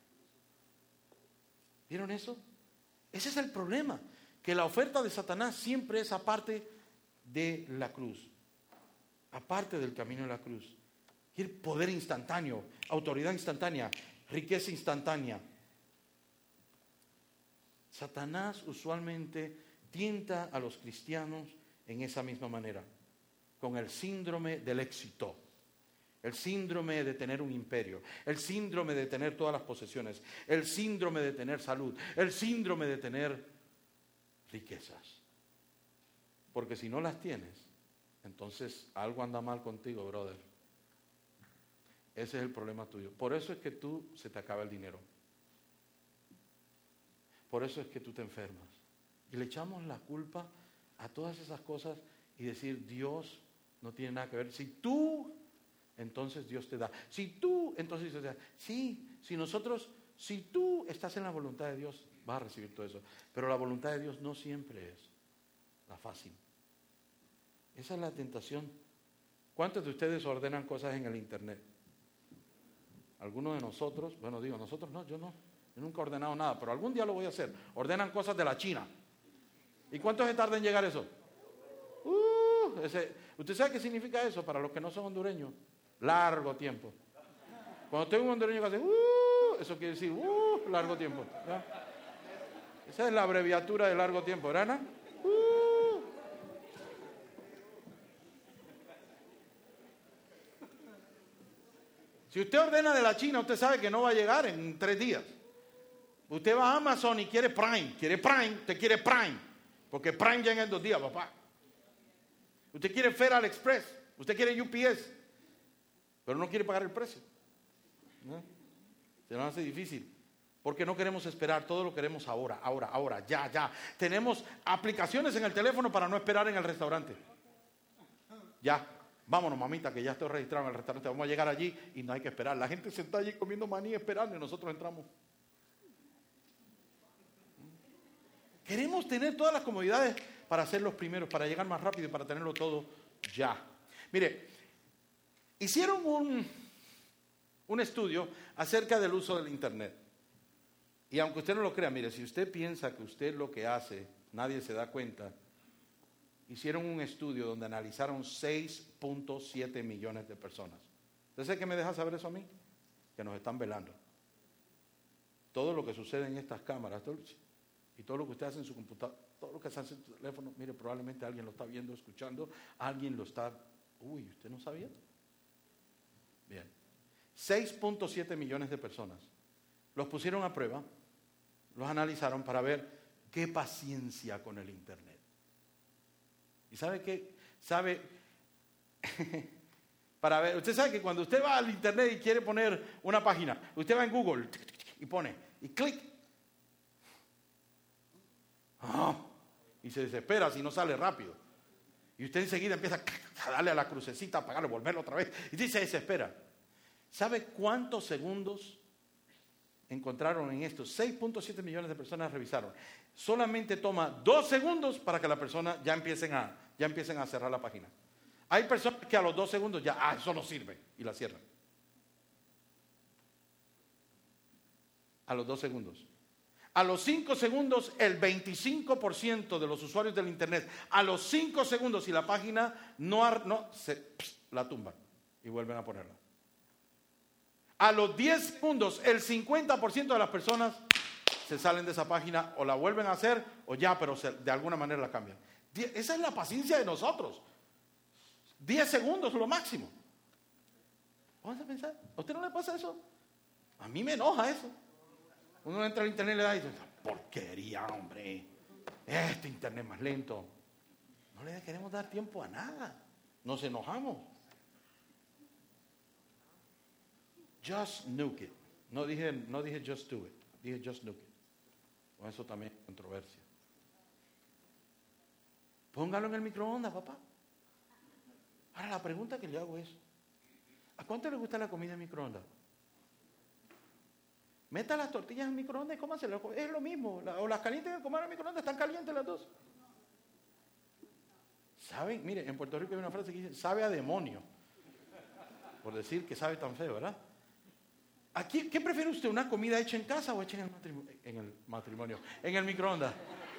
¿Vieron eso? Ese es el problema, que la oferta de Satanás siempre es aparte de la cruz, aparte del camino de la cruz. Quiere poder instantáneo, autoridad instantánea, riqueza instantánea. Satanás usualmente tienta a los cristianos en esa misma manera, con el síndrome del éxito, el síndrome de tener un imperio, el síndrome de tener todas las posesiones, el síndrome de tener salud, el síndrome de tener riquezas. Porque si no las tienes, entonces algo anda mal contigo, brother. Ese es el problema tuyo. Por eso es que tú se te acaba el dinero. Por eso es que tú te enfermas. Y le echamos la culpa a todas esas cosas y decir, Dios no tiene nada que ver. Si tú, entonces Dios te da. Si tú, entonces Dios te da. Sí, si nosotros, si tú estás en la voluntad de Dios, vas a recibir todo eso. Pero la voluntad de Dios no siempre es la fácil. Esa es la tentación. ¿Cuántos de ustedes ordenan cosas en el internet? Algunos de nosotros, bueno digo, nosotros no, yo no. Yo nunca he ordenado nada, pero algún día lo voy a hacer. Ordenan cosas de la China. ¿Y cuánto se tarda en llegar eso? Uh, ese, ¿Usted sabe qué significa eso para los que no son hondureños? Largo tiempo. Cuando tengo un hondureño que hace, uh, eso quiere decir, uh, largo tiempo. ¿Ya? Esa es la abreviatura de largo tiempo, ¿verdad? Uh. Si usted ordena de la China, usted sabe que no va a llegar en tres días. Usted va a Amazon y quiere Prime, quiere Prime, usted quiere Prime. Porque Prime llega en dos días, papá. Usted quiere Federal Express, usted quiere U P S, pero no quiere pagar el precio. ¿No? Se nos hace difícil. Porque no queremos esperar, todo lo queremos ahora, ahora, ahora, ya, ya. Tenemos aplicaciones en el teléfono para no esperar en el restaurante. Ya, vámonos, mamita, que ya estoy registrado en el restaurante. Vamos a llegar allí y no hay que esperar. La gente se está allí comiendo maní esperando y nosotros entramos. Queremos tener todas las comodidades para ser los primeros, para llegar más rápido y para tenerlo todo ya. Mire, hicieron un, un estudio acerca del uso del internet. Y aunque usted no lo crea, mire, si usted piensa que usted lo que hace, nadie se da cuenta, hicieron un estudio donde analizaron seis punto siete millones de personas. ¿Usted sabe qué me deja saber eso a mí? Que nos están velando. Todo lo que sucede en estas cámaras, todo, y todo lo que usted hace en su computadora, todo lo que hace en su teléfono, mire, probablemente alguien lo está viendo, escuchando, alguien lo está... Uy, ¿usted no sabía? Bien. seis punto siete millones de personas. Los pusieron a prueba, los analizaron para ver qué paciencia con el internet. ¿Y sabe qué? Sabe... para ver, usted sabe que cuando usted va al internet y quiere poner una página, usted va en Google y pone, y clic. Oh, y se desespera si no sale rápido. Y usted enseguida empieza a darle a la crucecita, a apagarlo, volverlo otra vez. Y dice, desespera. ¿Sabe cuántos segundos encontraron en esto? seis punto siete millones de personas revisaron. Solamente toma dos segundos para que la persona ya empiecen a, ya empiecen a cerrar la página. Hay personas que a los dos segundos ya, ah, eso no sirve, y la cierran. A los dos segundos. A los cinco segundos, el veinticinco por ciento de los usuarios del internet, a los cinco segundos, si la página no, no se, pss, la tumban y vuelven a ponerla. A los diez segundos, el cincuenta por ciento de las personas se salen de esa página o la vuelven a hacer o ya, pero se, de alguna manera la cambian. Esa es la paciencia de nosotros. diez segundos lo máximo. Vamos a pensar, ¿a usted no le pasa eso? A mí me enoja eso. Uno entra al internet y le da y dice, porquería, hombre. Este internet más lento. No le queremos dar tiempo a nada. Nos enojamos. Just nuke it. No dije, no dije just do it. Dije just nuke it. Con eso también hay controversia. Póngalo en el microondas, papá. Ahora la pregunta que le hago es, ¿a cuánto le gusta la comida en microondas? Meta las tortillas en microondas y cómaselas. Es lo mismo. O las calienten y coman en microondas. Están calientes las dos. ¿Saben? Mire, en Puerto Rico hay una frase que dice, sabe a demonio. Por decir que sabe tan feo, ¿verdad? Aquí, ¿qué prefiere usted? ¿Una comida hecha en casa o hecha en el matrimonio? En el matrimonio, en el microondas.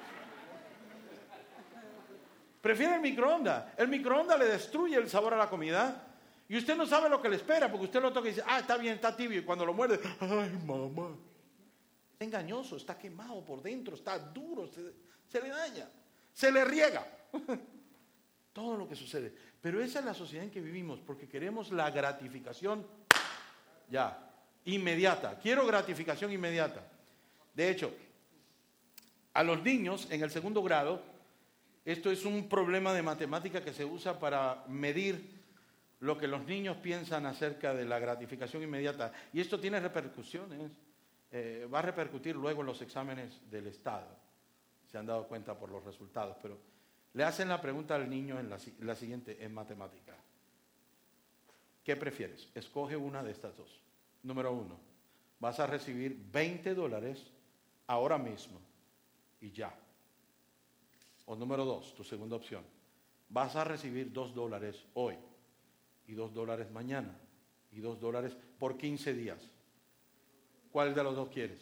Prefiere el microondas. El microondas le destruye el sabor a la comida. Y usted no sabe lo que le espera, porque usted lo toca y dice, ah, está bien, está tibio. Y cuando lo muerde, ay, mamá. Es engañoso, está quemado por dentro, está duro, se, se le daña, se le riega. Todo lo que sucede. Pero esa es la sociedad en que vivimos, porque queremos la gratificación ya, inmediata. Quiero gratificación inmediata. De hecho, a los niños en el segundo grado, esto es un problema de matemática que se usa para medir lo que los niños piensan acerca de la gratificación inmediata. Y esto tiene repercusiones, eh, va a repercutir luego en los exámenes del Estado. Se han dado cuenta por los resultados, pero le hacen la pregunta al niño en la, la siguiente, en matemática. ¿Qué prefieres? Escoge una de estas dos. Número uno, vas a recibir veinte dólares ahora mismo y ya. O número dos, tu segunda opción, vas a recibir dos dólares hoy y dos dólares mañana y dos dólares por quince días. ¿Cuál de los dos quieres?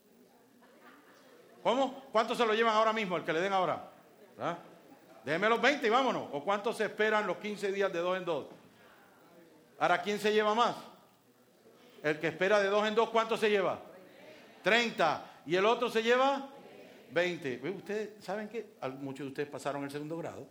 ¿Cómo? ¿Cuántos se lo llevan ahora mismo, el que le den ahora? ¿Ah? Déjeme los veinte y vámonos. ¿O cuántos se esperan los quince días de dos en dos? Ahora, ¿quién se lleva más? El que espera de dos en dos, ¿cuánto se lleva? treinta. ¿Y el otro se lleva? veinte. ¿Ustedes saben qué? Muchos de ustedes pasaron el segundo grado.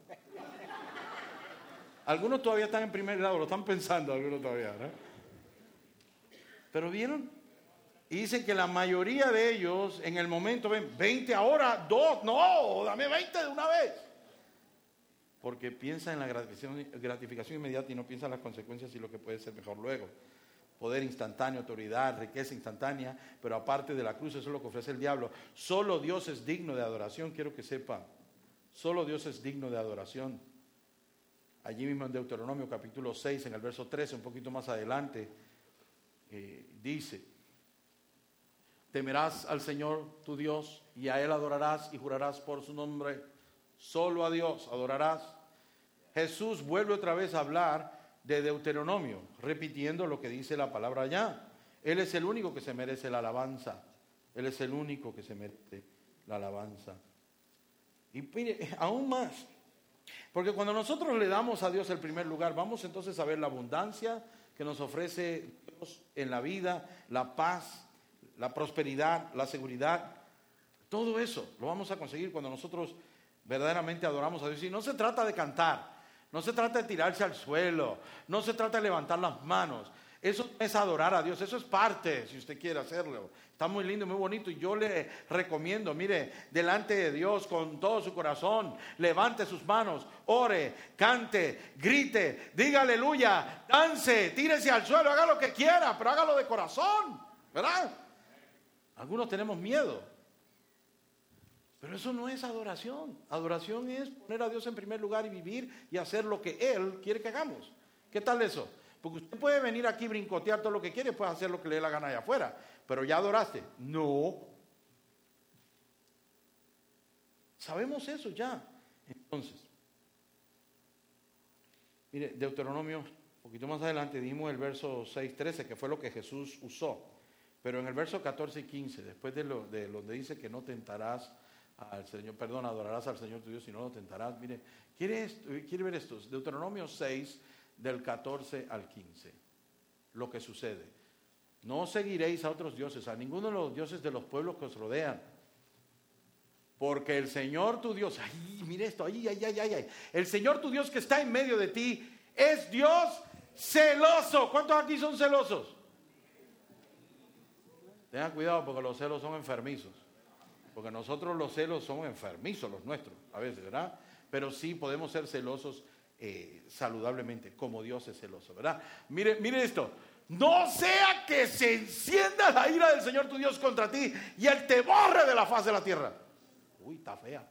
Algunos todavía están en primer grado, lo están pensando, algunos todavía, ¿no? Pero ¿vieron? Y dicen que la mayoría de ellos en el momento ven veinte ahora, dos, no, dame veinte de una vez. Porque piensa en la gratificación, gratificación inmediata y no piensa en las consecuencias y lo que puede ser mejor luego. Poder instantáneo, autoridad, riqueza instantánea, pero aparte de la cruz, eso es lo que ofrece el diablo. Solo Dios es digno de adoración, quiero que sepa. Solo Dios es digno de adoración. Allí mismo en Deuteronomio capítulo seis, en el verso trece, un poquito más adelante, eh, dice, temerás al Señor tu Dios y a Él adorarás y jurarás por su nombre. Solo a Dios adorarás. Jesús vuelve otra vez a hablar de Deuteronomio, repitiendo lo que dice la palabra allá. Él es el único que se merece la alabanza. Él es el único que se merece la alabanza. Y mire, aún más, porque cuando nosotros le damos a Dios el primer lugar, vamos entonces a ver la abundancia que nos ofrece Dios en la vida, la paz, la prosperidad, la seguridad. Todo eso lo vamos a conseguir cuando nosotros verdaderamente adoramos a Dios. Y no se trata de cantar, no se trata de tirarse al suelo, no se trata de levantar las manos. Eso es adorar a Dios, eso es parte, si usted quiere hacerlo. Está muy lindo, muy bonito, y yo le recomiendo, mire, delante de Dios con todo su corazón, levante sus manos, ore, cante, grite, diga aleluya, dance, tírese al suelo, haga lo que quiera, pero hágalo de corazón, ¿verdad? Algunos tenemos miedo. Pero eso no es adoración. Adoración es poner a Dios en primer lugar y vivir y hacer lo que Él quiere que hagamos. ¿Qué tal eso? Porque usted puede venir aquí, brincotear todo lo que quiere, puede hacer lo que le dé la gana allá afuera. Pero ya adoraste. No. Sabemos eso ya. Entonces, mire, Deuteronomio, un poquito más adelante, dimos el verso seis, trece, que fue lo que Jesús usó. Pero en el verso catorce y quince, después de, lo, de donde dice que no tentarás al Señor, perdón, adorarás al Señor tu Dios y no lo tentarás. Mire, ¿quiere, esto, quiere ver esto? Deuteronomio seis, del catorce al quince. Lo que sucede. No seguiréis a otros dioses, a ninguno de los dioses de los pueblos que os rodean. Porque el Señor tu Dios, ay, mire esto, ay, ay, ay, ay, ay. El Señor tu Dios que está en medio de ti es Dios celoso. ¿Cuántos aquí son celosos? Tengan cuidado porque los celos son enfermizos. Porque nosotros los celos son enfermizos, los nuestros, a veces, ¿verdad? Pero sí podemos ser celosos eh, saludablemente, como Dios es celoso, ¿verdad? Mire, mire esto. No sea que se encienda la ira del Señor tu Dios contra ti y Él te borre de la faz de la tierra. Uy, está fea.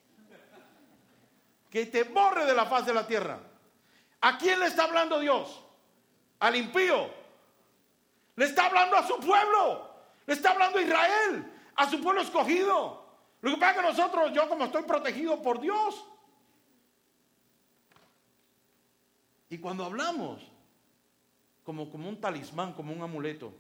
Que te borre de la faz de la tierra. ¿A quién le está hablando Dios? Al impío. Le está hablando a su pueblo. Le está hablando a Israel, a su pueblo escogido. Lo que pasa es que nosotros, yo como estoy protegido por Dios. Y cuando hablamos, como, como un talismán, como un amuleto,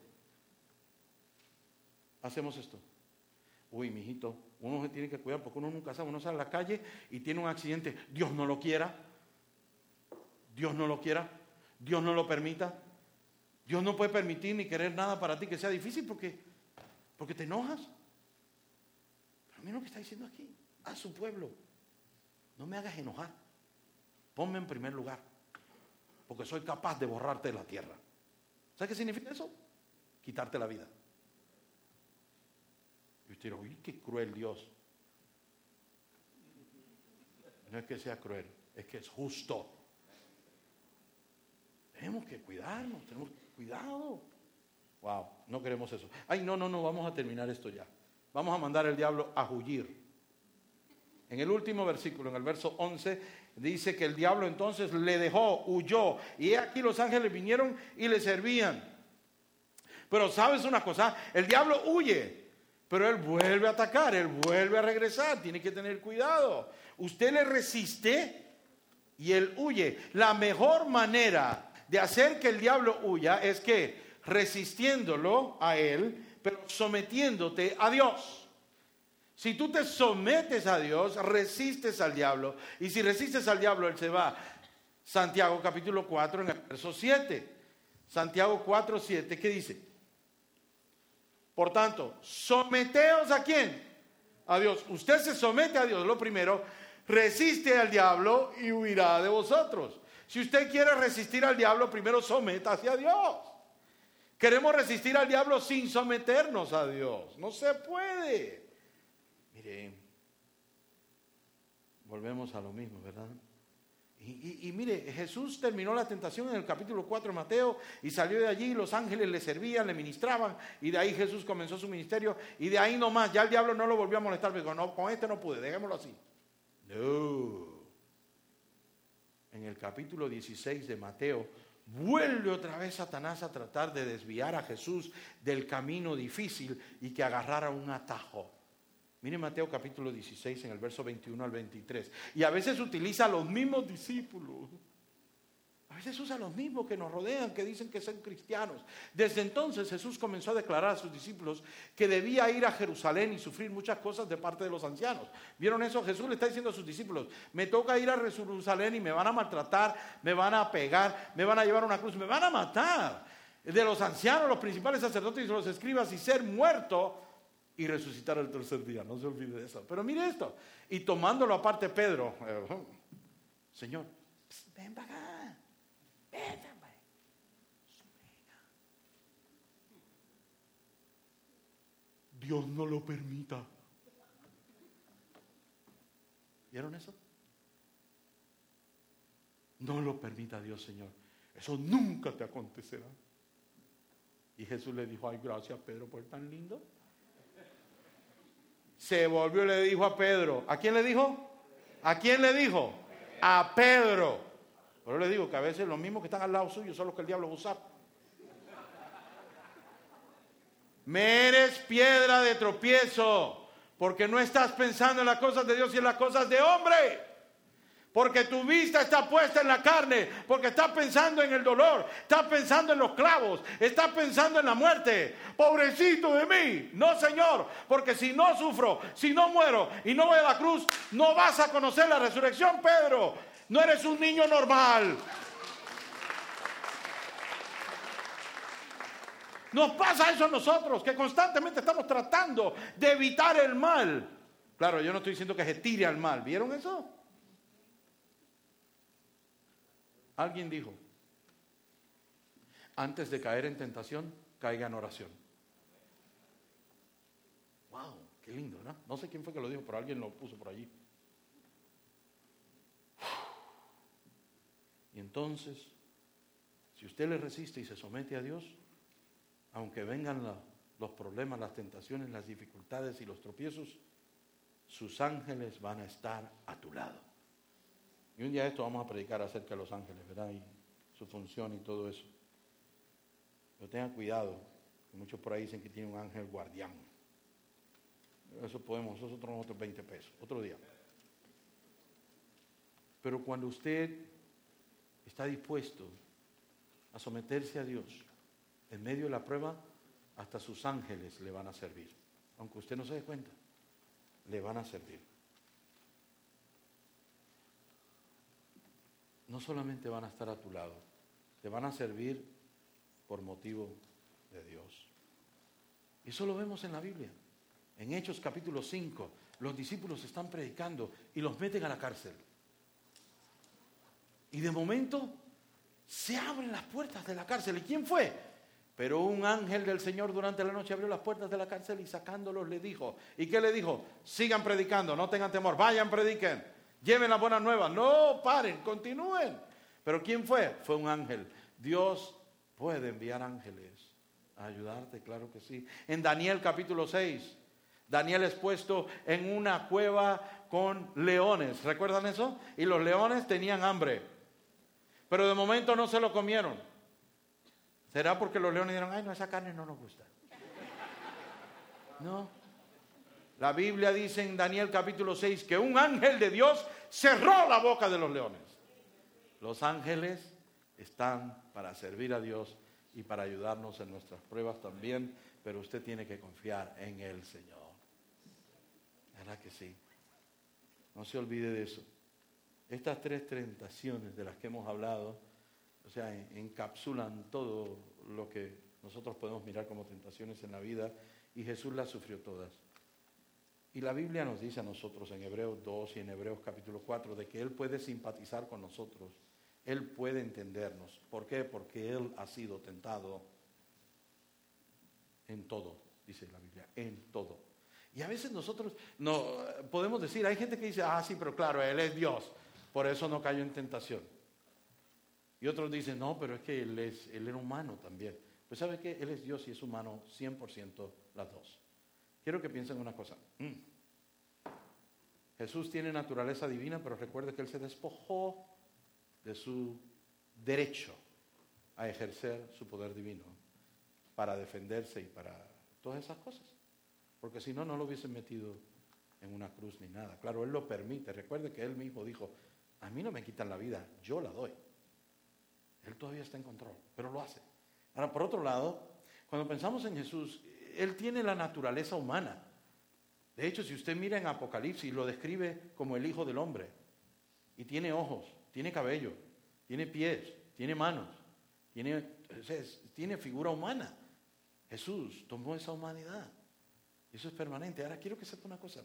hacemos esto. Uy, mijito, uno se tiene que cuidar porque uno nunca sabe, uno sale a la calle y tiene un accidente. Dios no lo quiera. Dios no lo quiera. Dios no lo permita. Dios no puede permitir ni querer nada para ti que sea difícil porque, porque te enojas. Pero mira lo que está diciendo aquí. A su pueblo. No me hagas enojar. Ponme en primer lugar. Porque soy capaz de borrarte de la tierra. ¿Sabes qué significa eso? Quitarte la vida. Y usted dirá, uy, qué cruel Dios. No es que sea cruel, es que es justo. Tenemos que cuidarnos, tenemos cuidado. Wow, no queremos eso. Ay, no, no, no, vamos a terminar esto ya. Vamos a mandar al diablo a huir. En el último versículo, en el verso once, dice que el diablo entonces le dejó, huyó. Y aquí los ángeles vinieron y le servían. Pero ¿sabes una cosa? El diablo huye. Pero él vuelve a atacar, él vuelve a regresar, tiene que tener cuidado. Usted le resiste y él huye. La mejor manera de hacer que el diablo huya es que resistiéndolo a él, pero sometiéndote a Dios. Si tú te sometes a Dios, resistes al diablo. Y si resistes al diablo, él se va. Santiago capítulo cuatro en el verso siete. Santiago cuatro, siete, ¿qué dice? Por tanto, someteos ¿a quién? A Dios. Usted se somete a Dios, lo primero, resiste al diablo y huirá de vosotros. Si usted quiere resistir al diablo, primero sométase a Dios. Queremos resistir al diablo sin someternos a Dios. No se puede. Mire, volvemos a lo mismo, ¿verdad? Y, y, y mire, Jesús terminó la tentación en el capítulo cuatro de Mateo y salió de allí, los ángeles le servían, le ministraban y de ahí Jesús comenzó su ministerio y de ahí nomás, ya el diablo no lo volvió a molestar, dijo, no, con este no pude, dejémoslo así. No. En el capítulo dieciséis de Mateo, vuelve otra vez Satanás a tratar de desviar a Jesús del camino difícil y que agarrara un atajo. Mire Mateo capítulo dieciséis en el verso veintiuno al veintitrés. Y a veces utiliza a los mismos discípulos. A veces usa a los mismos que nos rodean, que dicen que son cristianos. Desde entonces Jesús comenzó a declarar a sus discípulos que debía ir a Jerusalén y sufrir muchas cosas de parte de los ancianos. ¿Vieron eso? Jesús le está diciendo a sus discípulos, me toca ir a Jerusalén y me van a maltratar, me van a pegar, me van a llevar a una cruz, me van a matar. De los ancianos, los principales sacerdotes y los escribas y ser muerto y resucitar el tercer día, no se olvide de eso. Pero mire esto, y tomándolo aparte Pedro, eh, Señor, ven para acá, ven, ven, Dios no lo permita. ¿Vieron eso? No lo permita Dios, Señor, eso nunca te acontecerá. Y Jesús le dijo, ay, gracias Pedro por tan lindo. se volvió y le dijo a Pedro. ¿A quién le dijo? ¿A quién le dijo? A Pedro. Pero le digo que a veces los mismos que están al lado suyo son los que el diablo va a usar. Me eres piedra de tropiezo, porque no estás pensando en las cosas de Dios y en las cosas de hombre. Porque tu vista está puesta en la carne, porque estás pensando en el dolor, estás pensando en los clavos, estás pensando en la muerte. Pobrecito de mí. No, Señor, porque si no sufro, si no muero y no voy a la cruz, no vas a conocer la resurrección, Pedro. No eres un niño normal. Nos pasa eso a nosotros, que constantemente estamos tratando de evitar el mal. Claro, yo no estoy diciendo que se tire al mal. ¿Vieron eso? Alguien dijo, antes de caer en tentación, caiga en oración. Wow, qué lindo, ¿no? No sé quién fue que lo dijo, pero alguien lo puso por allí. Y entonces, si usted le resiste y se somete a Dios, aunque vengan la, los problemas, las tentaciones, las dificultades y los tropiezos, sus ángeles van a estar a tu lado. Y un día de esto vamos a predicar acerca de los ángeles, ¿verdad? Y su función y todo eso. Pero tengan cuidado, que muchos por ahí dicen que tiene un ángel guardián. Eso podemos, nosotros tenemos otros veinte pesos, otro día. Pero cuando usted está dispuesto a someterse a Dios, en medio de la prueba, hasta sus ángeles le van a servir. Aunque usted no se dé cuenta, le van a servir. No solamente van a estar a tu lado, te van a servir por motivo de Dios. Y eso lo vemos en la Biblia. En Hechos capítulo cinco, los discípulos están predicando y los meten a la cárcel. Y de momento se abren las puertas de la cárcel. ¿Y quién fue? Pero un ángel del Señor durante la noche abrió las puertas de la cárcel y sacándolos le dijo. ¿Y qué le dijo? Sigan predicando, no tengan temor, vayan, prediquen, lleven las buenas nuevas, no paren, continúen. ¿Pero quién fue? Fue un ángel. Dios puede enviar ángeles a ayudarte, claro que sí. En Daniel capítulo seis, Daniel es puesto en una cueva con leones, ¿recuerdan eso? Y los leones tenían hambre, pero de momento no se lo comieron. ¿Será porque los leones dijeron, ay, no, esa carne no nos gusta? No. La Biblia dice en Daniel capítulo seis que un ángel de Dios cerró la boca de los leones. Los ángeles están para servir a Dios y para ayudarnos en nuestras pruebas también, pero usted tiene que confiar en el Señor. ¿Verdad que sí? No se olvide de eso. Estas tres tentaciones de las que hemos hablado, o sea, encapsulan todo lo que nosotros podemos mirar como tentaciones en la vida, y Jesús las sufrió todas. Y la Biblia nos dice a nosotros en Hebreos dos y en Hebreos capítulo cuatro de que Él puede simpatizar con nosotros, Él puede entendernos. ¿Por qué? Porque Él ha sido tentado en todo, dice la Biblia, en todo. Y a veces nosotros no podemos decir, hay gente que dice, ah, sí, pero claro, Él es Dios, por eso no cayó en tentación. Y otros dicen, no, pero es que Él, es, él era humano también. Pues ¿sabe qué? Él es Dios y es humano cien por ciento las dos. Quiero que piensen una cosa. Mm. Jesús tiene naturaleza divina, pero recuerde que Él se despojó de su derecho a ejercer su poder divino para defenderse y para todas esas cosas. Porque si no, no lo hubiesen metido en una cruz ni nada. Claro, Él lo permite. Recuerde que Él mismo dijo, a mí no me quitan la vida, yo la doy. Él todavía está en control, pero lo hace. Ahora, por otro lado, cuando pensamos en Jesús, Él tiene la naturaleza humana. De hecho, si usted mira en Apocalipsis, lo describe como el Hijo del Hombre. Y tiene ojos, tiene cabello, tiene pies, tiene manos, tiene, o sea, tiene figura humana. Jesús tomó esa humanidad. Y eso es permanente. Ahora, quiero que sepa una cosa.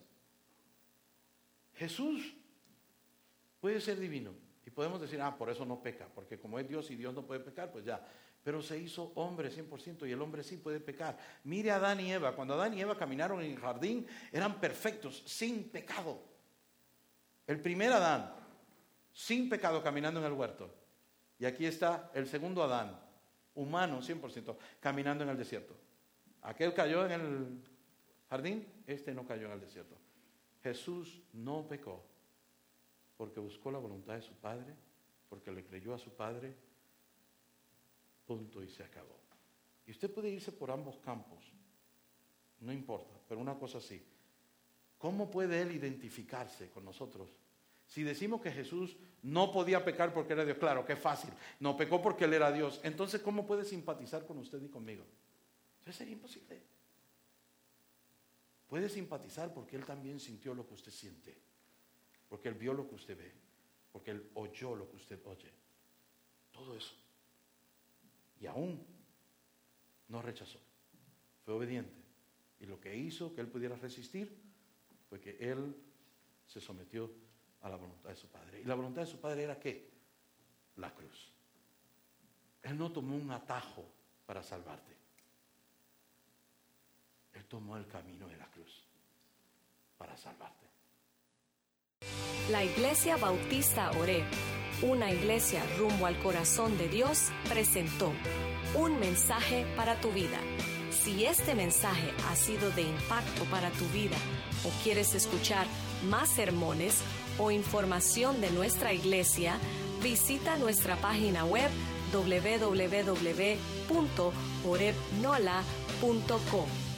Jesús puede ser divino. Y podemos decir, ah, por eso no peca, porque como es Dios y Dios no puede pecar, pues ya. Pero se hizo hombre cien por ciento y el hombre sí puede pecar. Mire a Adán y Eva. Cuando Adán y Eva caminaron en el jardín, eran perfectos, sin pecado. El primer Adán, sin pecado, caminando en el huerto. Y aquí está el segundo Adán, humano cien por ciento, caminando en el desierto. Aquel cayó en el jardín, este no cayó en el desierto. Jesús no pecó porque buscó la voluntad de su Padre, porque le creyó a su Padre, punto y se acabó. Y usted puede irse por ambos campos, no importa, pero una cosa sí, ¿cómo puede Él identificarse con nosotros? Si decimos que Jesús no podía pecar porque era Dios, claro, qué fácil, no pecó porque Él era Dios, entonces ¿cómo puede simpatizar con usted y conmigo? Eso sería imposible. Puede simpatizar porque Él también sintió lo que usted siente, porque Él vio lo que usted ve, porque Él oyó lo que usted oye, todo eso. Y aún no rechazó, fue obediente. Y lo que hizo que Él pudiera resistir fue que Él se sometió a la voluntad de su Padre. ¿Y la voluntad de su Padre era qué? La cruz. Él no tomó un atajo para salvarte. Él tomó el camino de la cruz para salvarte. La Iglesia Bautista Oreb, una iglesia rumbo al corazón de Dios, presentó un mensaje para tu vida. Si este mensaje ha sido de impacto para tu vida o quieres escuchar más sermones o información de nuestra iglesia, visita nuestra página web doble u doble u doble u punto oreb nola punto com.